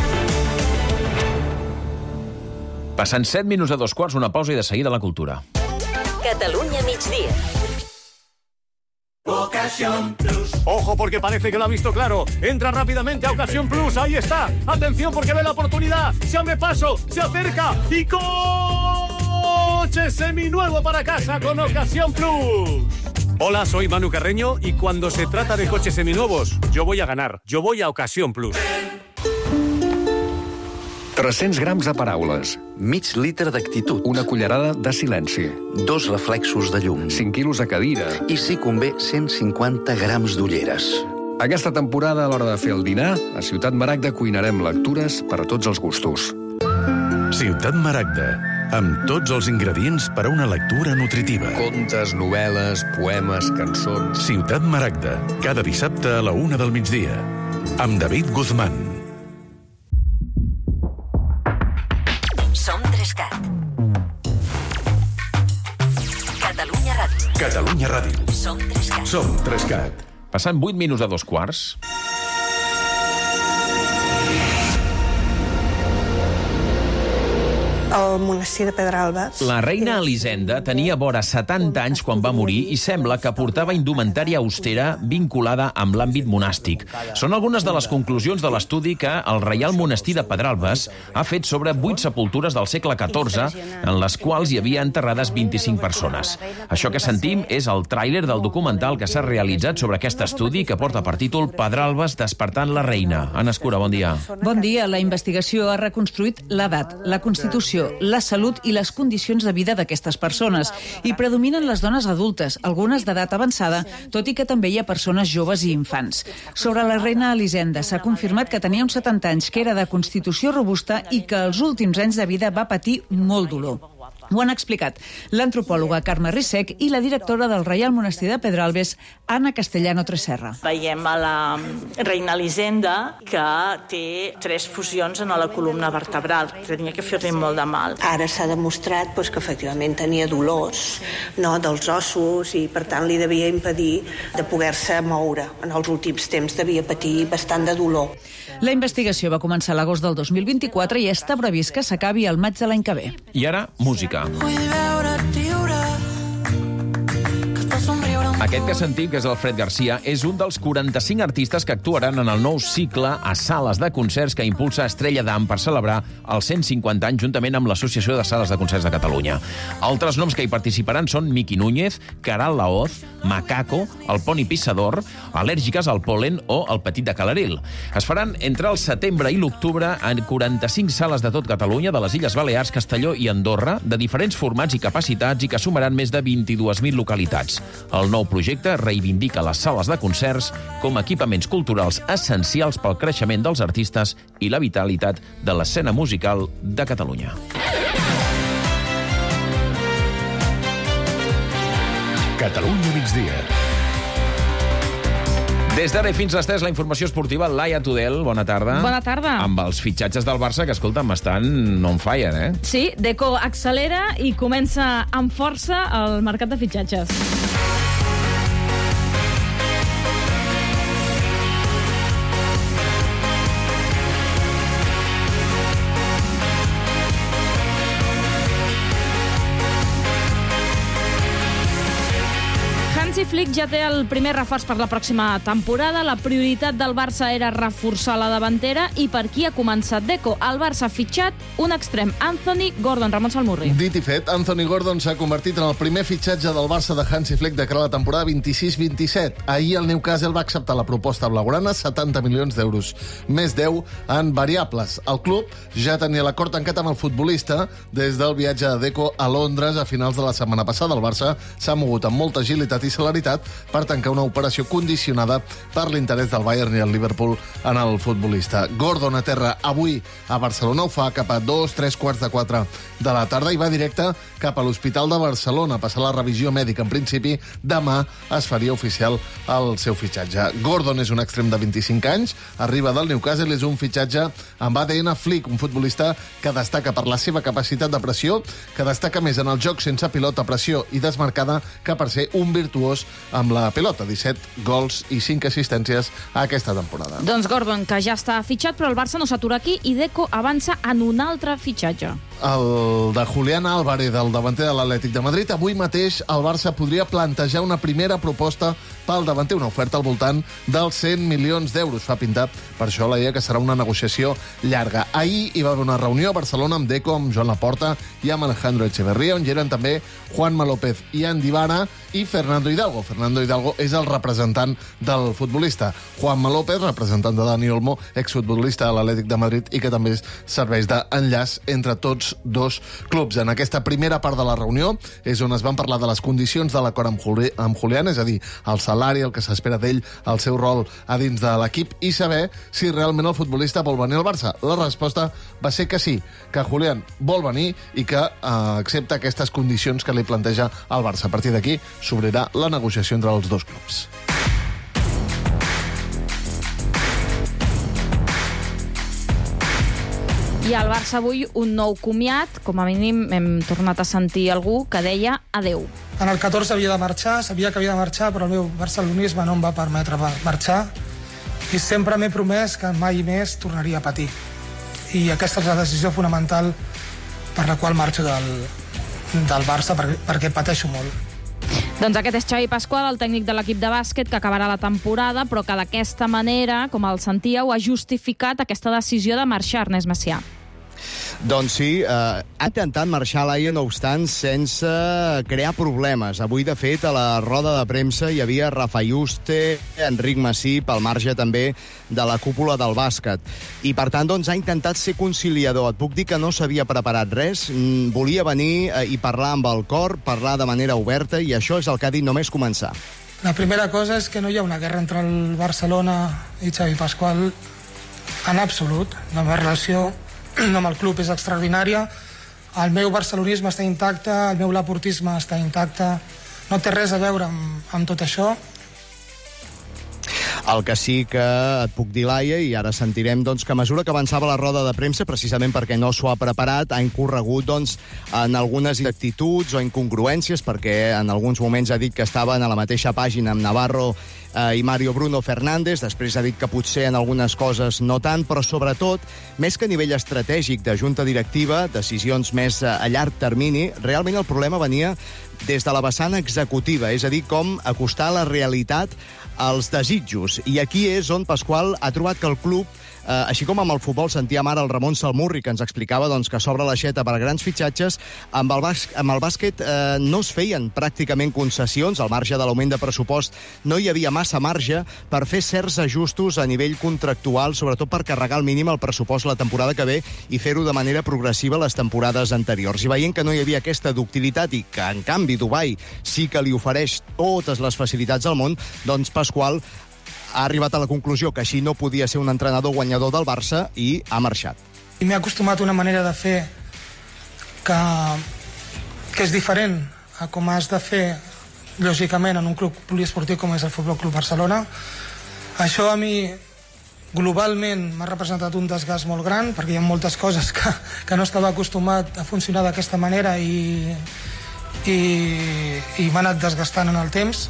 Passant set minuts a dos quarts, una pausa i de seguida la cultura. Catalunya migdia. Ocasión Plus. Ojo, porque parece que lo ha visto claro. Entra rápidamente a Ocasión Plus. Ahí está. Atención, porque ve la oportunidad. Se abre paso, se acerca y coche seminuevo para casa con Ocasión Plus. Hola, soy Manu Carreño y cuando se trata de coches seminuevos, yo voy a ganar. Yo voy a Ocasión Plus. tres-cents grams de paraules. Mig litre d'actitud. Una cullerada de silenci. Dos reflexos de llum. cinc quilos de cadira. I, si convé, cent cinquanta grams d'ulleres. Aquesta temporada, a l'hora de fer el dinar, a Ciutat Maragda cuinarem lectures per a tots els gustos. Ciutat Maragda, amb tots els ingredients per a una lectura nutritiva. Contes, novel·les, poemes, cançons... Ciutat Maragda, cada dissabte a la una del migdia. Amb David Guzmán. Som Trescat. Catalunya Ràdio. Catalunya Ràdio. Som Trescat. Som Trescat. Passant vuit minuts a dos quarts... al monestir de Pedralbes. La reina Elisenda tenia vora setanta anys quan va morir i sembla que portava indumentària austera vinculada amb l'àmbit monàstic. Són algunes de les conclusions de l'estudi que el Reial Monestir de Pedralbes ha fet sobre vuit sepultures del segle catorze, en les quals hi havia enterrades vint-i-cinc persones. Això que sentim és el tràiler del documental que s'ha realitzat sobre aquest estudi que porta per títol Pedralbes despertant la reina. Anna Escura, bon dia. Bon dia. La investigació ha reconstruït l'edat, la Constitució, la salut i les condicions de vida d'aquestes persones. I predominen les dones adultes, algunes d'edat avançada, tot i que també hi ha persones joves i infants. Sobre la reina Elisenda s'ha confirmat que tenia uns setanta anys, que era de constitució robusta i que els últims anys de vida va patir molt dolor. Ho han explicat l'antropòloga Carme Rissec i la directora del Reial Monestir de Pedralbes, Anna Castellano Tresserra. Veiem a la reina Elisenda que té tres fusions en la columna vertebral. Tenia que fer-li molt de mal. Ara s'ha demostrat doncs, que efectivament tenia dolors, no, dels ossos, i per tant li devia impedir de poder-se moure. En els últims temps devia patir bastant de dolor. La investigació va començar a l'agost del dos mil vint-i-quatre i està previst que s'acabi al maig de l'any que ve. I ara, música. Aquest que sentim, que és el Fred Garcia, és un dels quaranta-cinc artistes que actuaran en el nou cicle a sales de concerts que impulsa Estrella Damm per celebrar els cent cinquanta anys juntament amb l'Associació de Sales de Concerts de Catalunya. Altres noms que hi participaran són Miki Núñez, Caral Laoz, Macaco, el Poni Pissador, Al·lèrgiques al pol·len o el Petit de Calaril. Es faran entre el setembre i l'octubre en quaranta-cinc sales de tot Catalunya, de les Illes Balears, Castelló i Andorra, de diferents formats i capacitats i que sumaran més de vint-i-dues mil localitats. El nou projecte reivindica les sales de concerts com a equipaments culturals essencials pel creixement dels artistes i la vitalitat de l'escena musical de Catalunya. Catalunya migdia. Des d'ara i fins a les tres, la informació esportiva. Laia Tudel, bona tarda. Bona tarda. Amb els fitxatges del Barça, que, escolta'm, estan on fire, eh? Sí, Deco accelera i comença amb força el mercat de fitxatges. Hansi Flick ja té el primer reforç per la pròxima temporada. La prioritat del Barça era reforçar la davantera i per qui ha començat Deco. El Barça ha fitxat un extrem, Anthony Gordon. Ramon Salmurri. Dit i fet, Anthony Gordon s'ha convertit en el primer fitxatge del Barça de Hansi Flick de cara a la temporada vint-i-sis vint-i-set. Ahir el Newcastle va acceptar la proposta blaugrana, setanta milions d'euros, més deu en variables. El club ja tenia l'acord tancat amb el futbolista des del viatge de Deco a Londres a finals de la setmana passada. El Barça s'ha mogut amb molta agilitat i celeritat per tancar una operació condicionada per l'interès del Bayern i el Liverpool en el futbolista. Gordon aterra avui a Barcelona, ho fa cap a dos, tres quarts de quatre de la tarda i va directe cap a l'Hospital de Barcelona a passar la revisió mèdica. En principi, demà es faria oficial el seu fitxatge. Gordon és un extrem de vint-i-cinc anys, arriba del Newcastle, és un fitxatge amb A D N Flick, un futbolista que destaca per la seva capacitat de pressió, que destaca més en el joc sense pilota, pressió i desmarcada, que per ser un virtuós amb la pilota. disset gols i cinc assistències a aquesta temporada. Doncs Gordon, que ja està fitxat, però el Barça no s'atura aquí i Deco avança en un altre fitxatge. El de Julián Álvarez, del davanter de l'Atlètic de Madrid. Avui mateix el Barça podria plantejar una primera proposta pel davanter, una oferta al voltant dels cent milions d'euros. Fa pintar, per això, la idea que serà una negociació llarga. Ahir hi va haver una reunió a Barcelona amb Deco, amb Joan Laporta i amb Alejandro Echeverría, on hi eren també Juanma López i Andy Vara i Fernando Hidalgo. Fernando Hidalgo és el representant del futbolista. Juanma López, representant de Dani Olmo, exfutbolista de l'Atlètic de Madrid i que també serveix d'enllaç entre tots dos clubs. En aquesta primera part de la reunió és on es van parlar de les condicions de l'acord amb, Juli amb Julián, és a dir, el salari, el que s'espera d'ell, el seu rol a dins de l'equip i saber si realment el futbolista vol venir al Barça. La resposta va ser que sí, que Julián vol venir i que eh, accepta aquestes condicions que li planteja el Barça. A partir d'aquí s'obrirà la negociació entre els dos clubs. I al Barça avui un nou comiat. Com a mínim hem tornat a sentir algú que deia adeu. En el catorze havia de marxar, sabia que havia de marxar, però el meu barcelonisme no em va permetre marxar i sempre m'he promès que mai més tornaria a patir. I aquesta és la decisió fonamental per la qual marxo del, del Barça, perquè, perquè pateixo molt. Doncs aquest és Xavi Pasqual, el tècnic de l'equip de bàsquet, que acabarà la temporada, però que d'aquesta manera, com el sentíeu, ha justificat aquesta decisió de marxar, Ernest Macià. Doncs sí, eh, ha intentat marxar Laia, no obstant, sense crear problemes. Avui, de fet, a la roda de premsa hi havia Rafa Yuste, Enric Massip, al marge també de la cúpula del bàsquet. I, per tant, doncs, ha intentat ser conciliador. Et puc dir que no s'havia preparat res, volia venir eh, i parlar amb el cor, parlar de manera oberta, i això és el que ha dit només començar. La primera cosa és que no hi ha una guerra entre el Barcelona i Xavi Pasqual en absolut. La meva relació amb el club és extraordinària, el meu barcelonisme està intacte, el meu laportisme està intacte, no té res a veure amb, amb tot això. El que sí que et puc dir, Laia, i ara sentirem doncs, que a mesura que avançava la roda de premsa, precisament perquè no s'ho ha preparat, ha incorregut doncs, en algunes actituds o incongruències, perquè en alguns moments ha dit que estaven a la mateixa pàgina amb Navarro eh, i Mario Bruno Fernández, després ha dit que potser en algunes coses no tant, però sobretot, més que a nivell estratègic de junta directiva, decisions més a llarg termini, realment el problema venia des de la vessant executiva, és a dir, com acostar la realitat als desitjos. I aquí és on Pasqual ha trobat que el club, eh, així com amb el futbol sentíem ara el Ramon Salmurri, que ens explicava doncs, que s'obre l'aixeta per a grans fitxatges, amb el, bàs amb el bàsquet eh, no es feien pràcticament concessions, al marge de l'augment de pressupost no hi havia massa marge per fer certs ajustos a nivell contractual, sobretot per carregar al mínim el pressupost la temporada que ve i fer-ho de manera progressiva les temporades anteriors. I veient que no hi havia aquesta ductilitat i que, en canvi, Dubai sí que li ofereix totes les facilitats del món, doncs Pasqual ha arribat a la conclusió que així no podia ser un entrenador guanyador del Barça i ha marxat. I m'he acostumat a una manera de fer que, que és diferent a com has de fer, lògicament, en un club poliesportiu com és el Futbol Club Barcelona. Això a mi globalment m'ha representat un desgast molt gran, perquè hi ha moltes coses que, que no estava acostumat a funcionar d'aquesta manera i, i, i m'ha anat desgastant en el temps.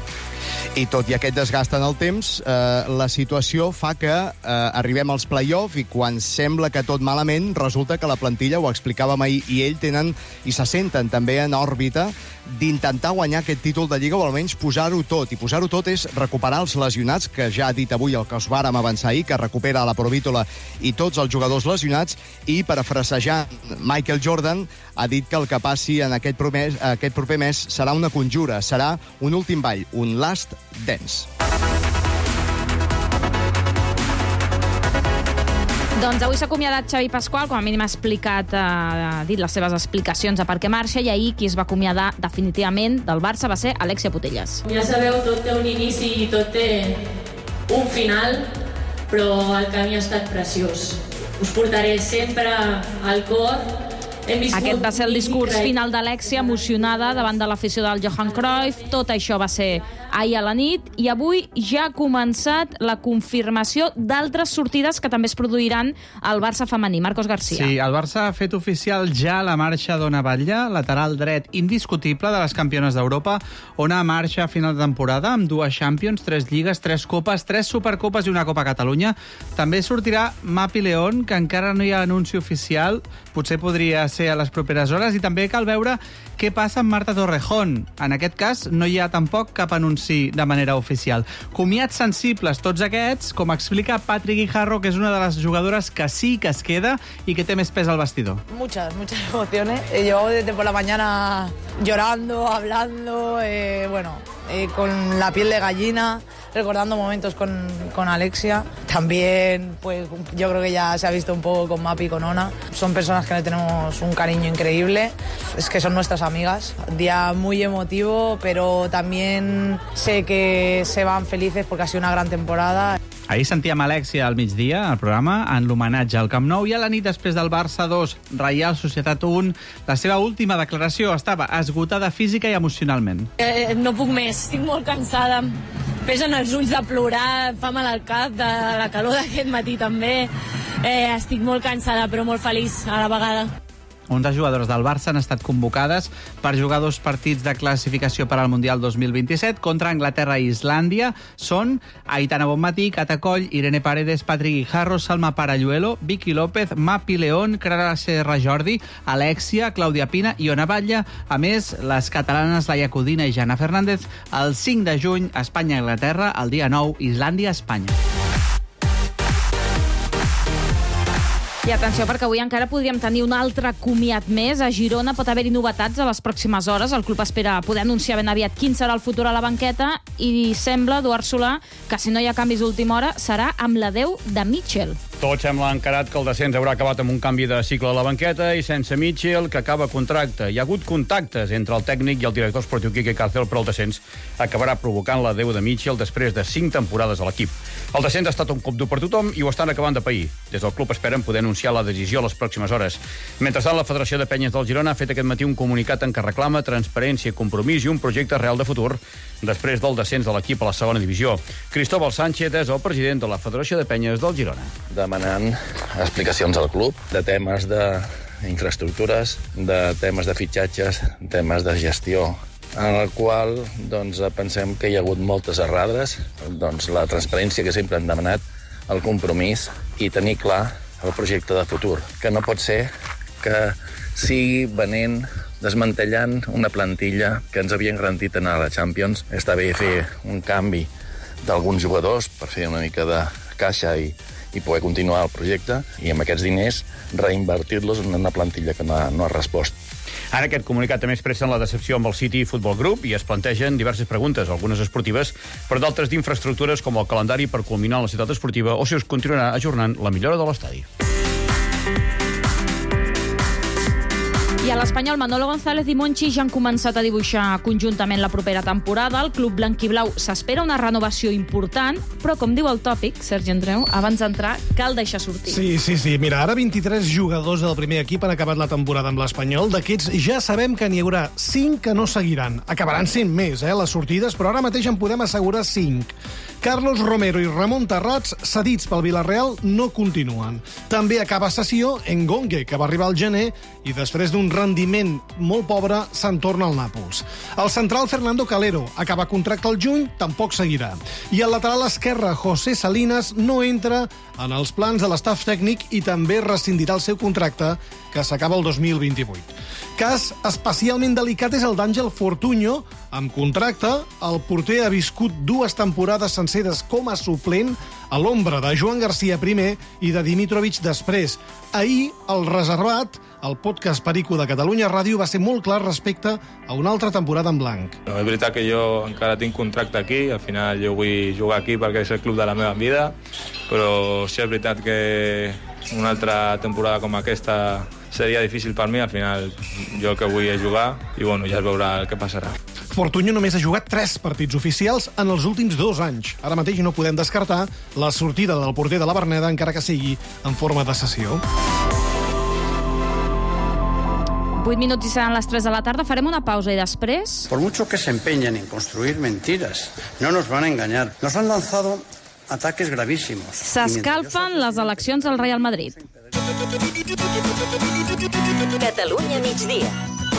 I tot i aquest desgast en el temps, eh, la situació fa que eh, arribem als play-off i quan sembla que tot malament, resulta que la plantilla, ho explicàvem ahir, i ell tenen i se senten també en òrbita d'intentar guanyar aquest títol de Lliga o almenys posar-ho tot. I posar-ho tot és recuperar els lesionats, que ja ha dit avui el que us vàrem avançar ahir, que recupera la Provítola i tots els jugadors lesionats, i per frasejar Michael Jordan ha dit que el que passi en aquest proper, aquest proper mes serà una conjura, serà un últim ball, un last dance. Doncs avui s'ha acomiadat Xavi Pasqual, com a mínim ha explicat, eh, ha dit les seves explicacions a per què marxa, i ahir qui es va acomiadar definitivament del Barça va ser Alexia Putellas. Ja sabeu, tot té un inici i tot té un final, però el camí ha estat preciós. Us portaré sempre al cor. Aquest va ser el discurs final d'Alexia, emocionada davant de l'afició del Johan Cruyff. Tot això va ser ahir a la nit, i avui ja ha començat la confirmació d'altres sortides que també es produiran al Barça femení. Marcos García. Sí, el Barça ha fet oficial ja la marxa d'Ona Batlle, lateral dret indiscutible de les campiones d'Europa. Ona marxa a final de temporada amb dues Champions, tres lligues, tres copes, tres supercopes i una Copa Catalunya. També sortirà Mapi León, que encara no hi ha anunci oficial, potser podria ser a les properes hores, i també cal veure què passa amb Marta Torrejón. En aquest cas no hi ha tampoc cap anunci de manera oficial. Comiats sensibles tots aquests, com explica Patri Guijarro, que és una de les jugadores que sí que es queda i que té més pes al vestidor. Muchas, muchas emociones. He llevado desde por la mañana llorando, hablando, eh, bueno, eh, con la piel de gallina, recordando momentos con, con Alexia. También, pues yo creo que ya se ha visto un poco con Mapi y con Ona. Son personas que le tenemos un cariño increíble. Es que son nuestras amigas. Día muy emotivo, pero también sé que se van felices porque ha sido una gran temporada. Ahir sentíem Alexia al migdia, al programa, en l'homenatge al Camp Nou, i a la nit després del Barça dos, Reial Societat un, la seva última declaració estava esgotada física i emocionalment. Eh, no puc més, estic molt cansada. Pesen els ulls de plorar, fa mal al cap, de la calor d'aquest matí també. Eh, estic molt cansada, però molt feliç a la vegada. onze jugadors del Barça han estat convocades per jugar dos partits de classificació per al Mundial dos mil vint-i-set contra Anglaterra i Islàndia. Són Aitana Bonmatí, Cata Coll, Irene Paredes, Patrick Guijarro, Salma Paralluelo, Vicky López, Mapi León, Clara Serra Jordi, Alexia, Clàudia Pina i Ona Batlle. A més, les catalanes Laia Codina i Jana Fernández. El cinc de juny, Espanya-Anglaterra. El dia nou, Islàndia-Espanya. I atenció, perquè avui encara podríem tenir un altre comiat més. A Girona pot haver-hi novetats a les pròximes hores. El club espera poder anunciar ben aviat quin serà el futur a la banqueta i sembla, Eduard Solà, que si no hi ha canvis d'última hora serà amb l'adeu de Mitchell. Tot sembla encarat que el descens haurà acabat amb un canvi de cicle a la banqueta i sense Mitchell, que acaba contracte. Hi ha hagut contactes entre el tècnic i el director esportiu Quique Cárcel, però el descens acabarà provocant l'adeu de Mitchell després de cinc temporades a l'equip. El descens ha estat un cop dur per tothom i ho estan acabant de pair. Des del club esperen poder anunciar la decisió a les pròximes hores. Mentrestant, la Federació de Penyes del Girona ha fet aquest matí un comunicat en què reclama transparència, compromís i un projecte real de futur després del descens de l'equip a la segona divisió. Cristóbal Sánchez és el president de la Federació de Penyes del Girona. Demanant explicacions al club de temes d'infraestructures, de temes de fitxatges, temes de gestió, en el qual doncs, pensem que hi ha hagut moltes errades, doncs, la transparència que sempre han demanat, el compromís i tenir clar el projecte de futur, que no pot ser que sigui venent, desmantellant una plantilla que ens havien garantit anar a la Champions. Està bé fer un canvi d'alguns jugadors per fer una mica de caixa i, i poder continuar el projecte i amb aquests diners reinvertir-los en una plantilla que no ha, no ha respost. Ara aquest comunicat també expressen la decepció amb el City Football Group i es plantegen diverses preguntes, algunes esportives, però d'altres d'infraestructures com el calendari per culminar la ciutat esportiva o si es continuarà ajornant la millora de l'estadi. I a l'Espanyol, Manolo González i Monchi ja han començat a dibuixar conjuntament la propera temporada. El club blanquiblau s'espera una renovació important, però com diu el tòpic, Sergi Andreu, abans d'entrar cal deixar sortir. Sí, sí, sí. Mira, ara vint-i-tres jugadors del primer equip han acabat la temporada amb l'Espanyol. D'aquests ja sabem que n'hi haurà cinc que no seguiran. Acabaran sent més, eh, les sortides, però ara mateix en podem assegurar cinc. Carlos Romero i Ramon Tarrats, cedits pel Villarreal, no continuen. També acaba sessió Engongue, que va arribar al gener i després d'un rendiment molt pobre se'n torna al Nàpols. El central Fernando Calero acaba contracte al juny, tampoc seguirà. I el lateral esquerre José Salinas no entra en els plans de l'estaf tècnic i també rescindirà el seu contracte, que s'acaba el dos mil vint-i-vuit. Cas especialment delicat és el d'Àngel Fortuño. Amb contracte, el porter ha viscut dues temporades senceres com a suplent a l'ombra de Joan Garcia primer i de Dimitrovic després. Ahir, el reservat, el podcast Perico de Catalunya Ràdio, va ser molt clar respecte a una altra temporada en blanc. No, és veritat que jo encara tinc contracte aquí, al final jo vull jugar aquí perquè és el club de la meva vida, però sí és veritat que una altra temporada com aquesta seria difícil per mi, al final jo el que vull és jugar i bueno, ja es veurà el que passarà. Fortuño només ha jugat tres partits oficials en els últims dos anys. Ara mateix no podem descartar la sortida del porter de la Verneda, encara que sigui en forma de cessió. vuit minuts i seran les tres de la tarda. Farem una pausa i després... Por mucho que se empeñen en construir mentiras, no nos van a engañar. Nos han lanzado ataques gravísimos. S'escalfen les eleccions al Real Madrid. Catalunya migdia.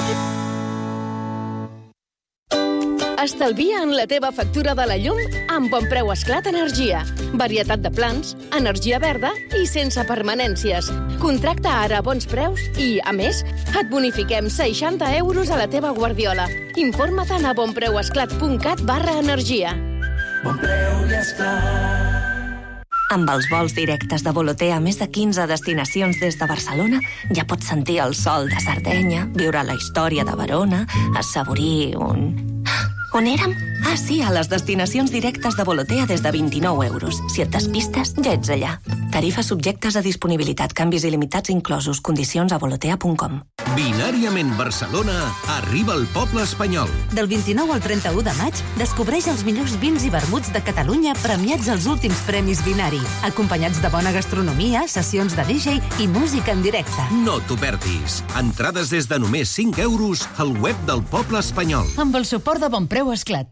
Estalvia en la teva factura de la llum amb Bon Preu Esclat Energia. Varietat de plans, energia verda i sense permanències. Contracta ara a bons preus i, a més, et bonifiquem seixanta euros a la teva guardiola. Informa't a bonpreuesclat.cat barra energia. Bon Preu i Esclat. Amb els vols directes de Volotea a més de quinze destinacions des de Barcelona, ja pots sentir el sol de Sardenya, viure la història de Verona, assaborir un... On érem? Ah, sí, a les destinacions directes de Volotea des de vint-i-nou euros. Si et despistes, ja ets allà. Tarifes subjectes a disponibilitat, canvis il·limitats inclosos, condicions a volotea punt com. Binàriament Barcelona arriba al poble espanyol. Del vint-i-nou al trenta-u de maig, descobreix els millors vins i vermuts de Catalunya premiats als últims premis Binari, acompanyats de bona gastronomia, sessions de D J i música en directe. No t'ho perdis. Entrades des de només cinc euros al web del poble espanyol. Amb el suport de Bon Preu Esclat.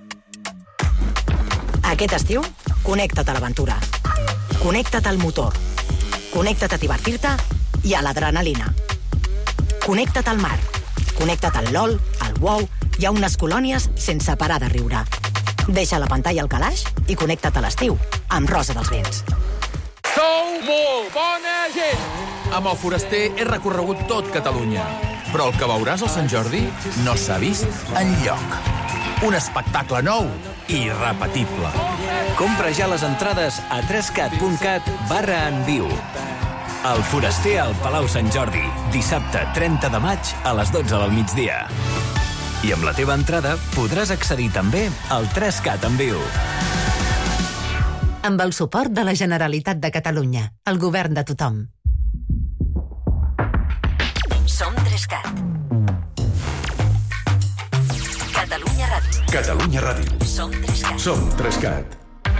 Aquest estiu, connecta't a l'aventura. Connecta't al motor. Connecta't a divertir-te i a l'adrenalina. Connecta't al mar. Connecta't al LOL, al WoW i a unes colònies sense parar de riure. Deixa la pantalla al calaix i connecta't a l'estiu amb Rosa dels Vents. Sou molt bona gent! Amb el Foraster he recorregut tot Catalunya, però el que veuràs al Sant Jordi no s'ha vist enlloc. Un espectacle nou i irrepetible. Compra ja les entrades a trescat punt cat barra en viu. El Foraster al Palau Sant Jordi, dissabte trenta de maig a les dotze del migdia. I amb la teva entrada podràs accedir també al trescat en viu. Amb el suport de la Generalitat de Catalunya, el govern de tothom. Som trescat. Catalunya Ràdio. Catalunya Ràdio. Som trescat. Som trescat.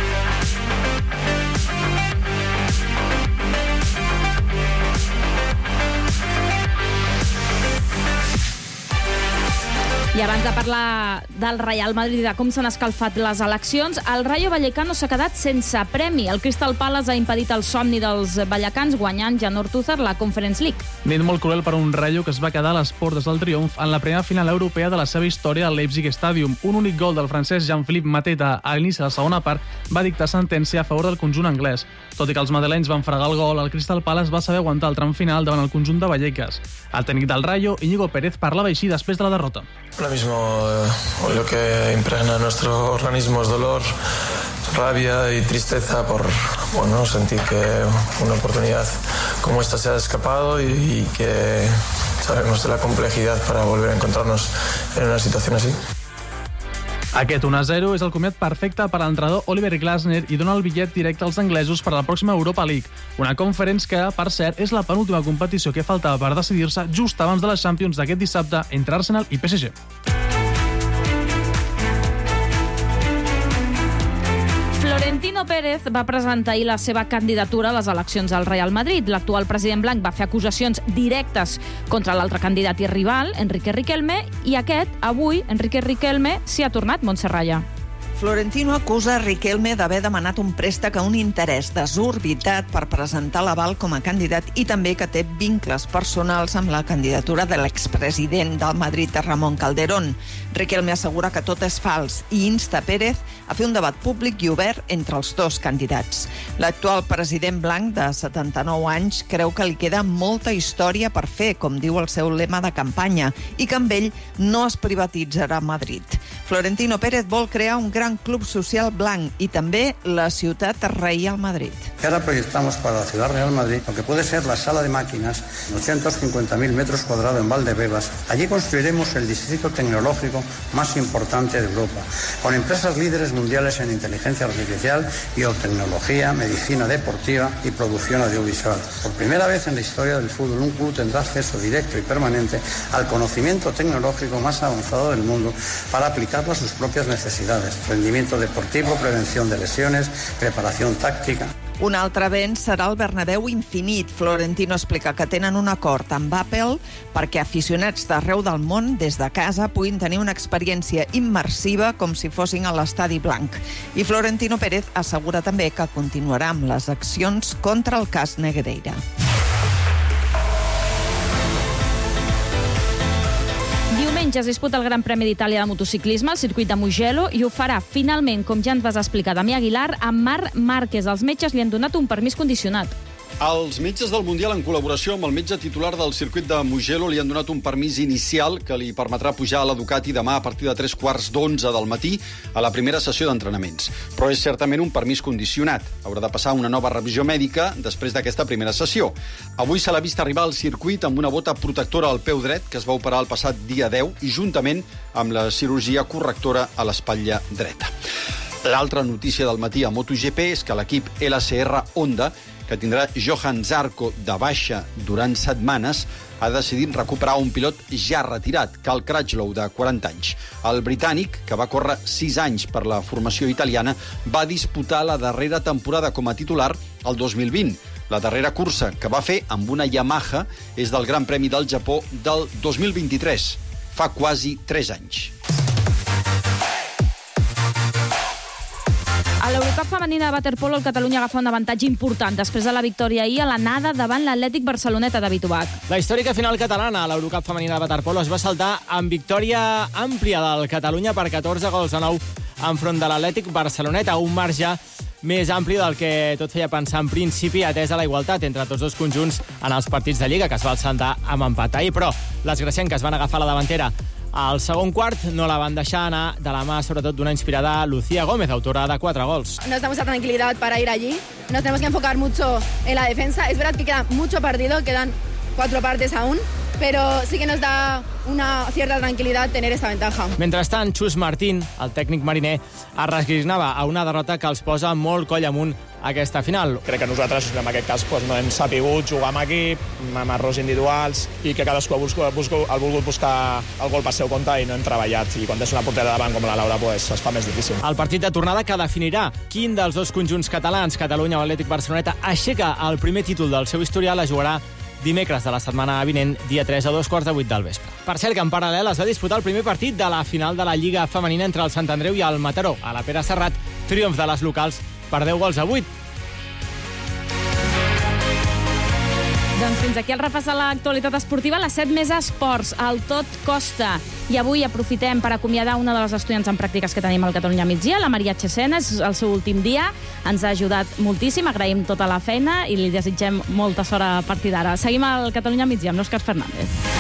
I abans de parlar del Real Madrid, de com s'han escalfat les eleccions, el Rayo Vallecano s'ha quedat sense premi. El Crystal Palace ha impedit el somni dels vallecans guanyant Jan Ortúzar la Conference League. Nit molt cruel per a un Rayo que es va quedar a les portes del triomf en la primera final europea de la seva història al Leipzig Stadium. Un únic gol del francès Jean-Philippe Mateta a l'inici de la segona part va dictar sentència a favor del conjunt anglès. Tot i que els madrilenys van fregar el gol, el Crystal Palace va saber aguantar el tram final davant el conjunt de Vallecas. El tècnic del Rayo, Íñigo Pérez, parlava així després de la derrota. Ahora mismo eh, lo que impregna nuestro organismo es dolor, rabia y tristeza por bueno, sentir que una oportunidad como esta se ha escapado y, y que sabemos de la complejidad para volver a encontrarnos en una situación así. Aquest un a zero és el comiat perfecte per a l'entrenador Oliver Glasner i dona el bitllet directe als anglesos per a la pròxima Europa League. Una Conference que, per cert, és la penúltima competició que faltava per decidir-se just abans de les Champions d'aquest dissabte entre Arsenal i P S G. Florentino Pérez va presentar ahir la seva candidatura a les eleccions al Real Madrid. L'actual president blanc va fer acusacions directes contra l'altre candidat i rival, Enrique Riquelme, i aquest, avui, Enrique Riquelme, s'hi ha tornat, Montserrat. Florentino acusa Riquelme d'haver demanat un préstec a un interès desorbitat per presentar l'aval com a candidat i també que té vincles personals amb la candidatura de l'expresident del Madrid, Ramon Calderón. Riquelme assegura que tot és fals i insta Pérez a fer un debat públic i obert entre els dos candidats. L'actual president blanc, de setanta-nou anys, creu que li queda molta història per fer, com diu el seu lema de campanya, i que amb ell no es privatitzarà Madrid. Florentino Pérez vol crear un gran club social blanc y también la ciudad Real Madrid. Que ahora proyectamos para la ciudad Real Madrid lo que puede ser la sala de máquinas, ochocientos cincuenta mil metros cuadrados en Valdebebas. Allí construiremos el distrito tecnológico más importante de Europa, con empresas líderes mundiales en inteligencia artificial, biotecnología, medicina deportiva y producción audiovisual. Por primera vez en la historia del fútbol, un club tendrá acceso directo y permanente al conocimiento tecnológico más avanzado del mundo para aplicarlo a sus propias necesidades. Rendimiento deportivo, prevención de lesiones, preparación táctica. Un altre event serà el Bernabéu Infinit. Florentino explica que tenen un acord amb Apple perquè aficionats d'arreu del món, des de casa, puguin tenir una experiència immersiva com si fossin a l'Estadi Blanc. I Florentino Pérez assegura també que continuarà amb les accions contra el cas Negreira. Diumenge es disputa el Gran Premi d'Itàlia de motociclisme al circuit de Mugello i ho farà finalment, com ja ens vas explicar, Damià Aguilar, amb Marc Márquez. Els metges li han donat un permís condicionat. Els metges del Mundial, en col·laboració amb el metge titular del circuit de Mugello, li han donat un permís inicial que li permetrà pujar a la Ducati demà a partir de tres quarts d'onze del matí a la primera sessió d'entrenaments. Però és certament un permís condicionat. Haurà de passar una nova revisió mèdica després d'aquesta primera sessió. Avui se l'ha vist arribar al circuit amb una bota protectora al peu dret, que es va operar el passat dia deu, i juntament amb la cirurgia correctora a l'espatlla dreta. L'altra notícia del matí a MotoGP és que l'equip L C R Honda, que tindrà Johan Zarco de baixa durant setmanes, ha decidit recuperar un pilot ja retirat, Cal Crutchlow, de quaranta anys. El britànic, que va córrer sis anys per la formació italiana, va disputar la darrera temporada com a titular el dos mil vint. La darrera cursa que va fer amb una Yamaha és del Gran Premi del Japó del dos mil vint-i-tres, fa quasi tres anys. El l'Eurocup femenina de waterpolo, el Catalunya agafa un avantatge important després de la victòria ahir a l'anada davant l'Atlètic Barceloneta de Bitubac. La històrica final catalana a l'Eurocup femenina de waterpolo es va saltar amb victòria àmplia del Catalunya per catorze gols a nou enfront de l'Atlètic Barceloneta, un marge més ampli del que tot feia pensar en principi, atès a la igualtat entre tots dos conjunts en els partits de Lliga, que es va saltar amb empat ahir, però les gracienques van agafar la davantera al segon quart, no la van deixar anar de la mà, sobretot, d'una inspirada Lucía Gómez, autora de quatre gols. Nos damos la tranquilidad para ir allí. Nos tenemos que enfocar mucho en la defensa. Es verdad que queda mucho partido, quedan cuatro partes aún, pero sí que nos da una cierta tranquilidad tener esta ventaja. Mentrestant, Xus Martín, el tècnic mariner, es resignava a una derrota que els posa molt coll amunt aquesta final. Crec que nosaltres, en aquest cas, doncs, no hem sapigut jugar amb equip, amb errors individuals, i que cadascú ha, busco, busco, ha volgut buscar el gol per seu compte i no hem treballat. I quan tens una portera davant com la Laura, doncs, es fa més difícil. El partit de tornada que definirà quin dels dos conjunts catalans, Catalunya o Atlètic Barceloneta, aixeca el primer títol del seu historial, es jugarà dimecres de la setmana vinent, dia tres a dos quarts de vuit del vespre. Per cert, que en paral·lel es va disputar el primer partit de la final de la Lliga femenina entre el Sant Andreu i el Mataró. A la Pere Serrat, triomf de les locals per deu gols a vuit. Doncs fins aquí el repàs a l'actualitat esportiva. Les set més esports, el tot costa. I avui aprofitem per acomiadar una de les estudiants en pràctiques que tenim al Catalunya Migdia, la Maria Chesena. És el seu últim dia. Ens ha ajudat moltíssim, agraïm tota la feina i li desitgem molta sort a partir d'ara. Seguim al Catalunya Migdia amb l'Òscar Fernández.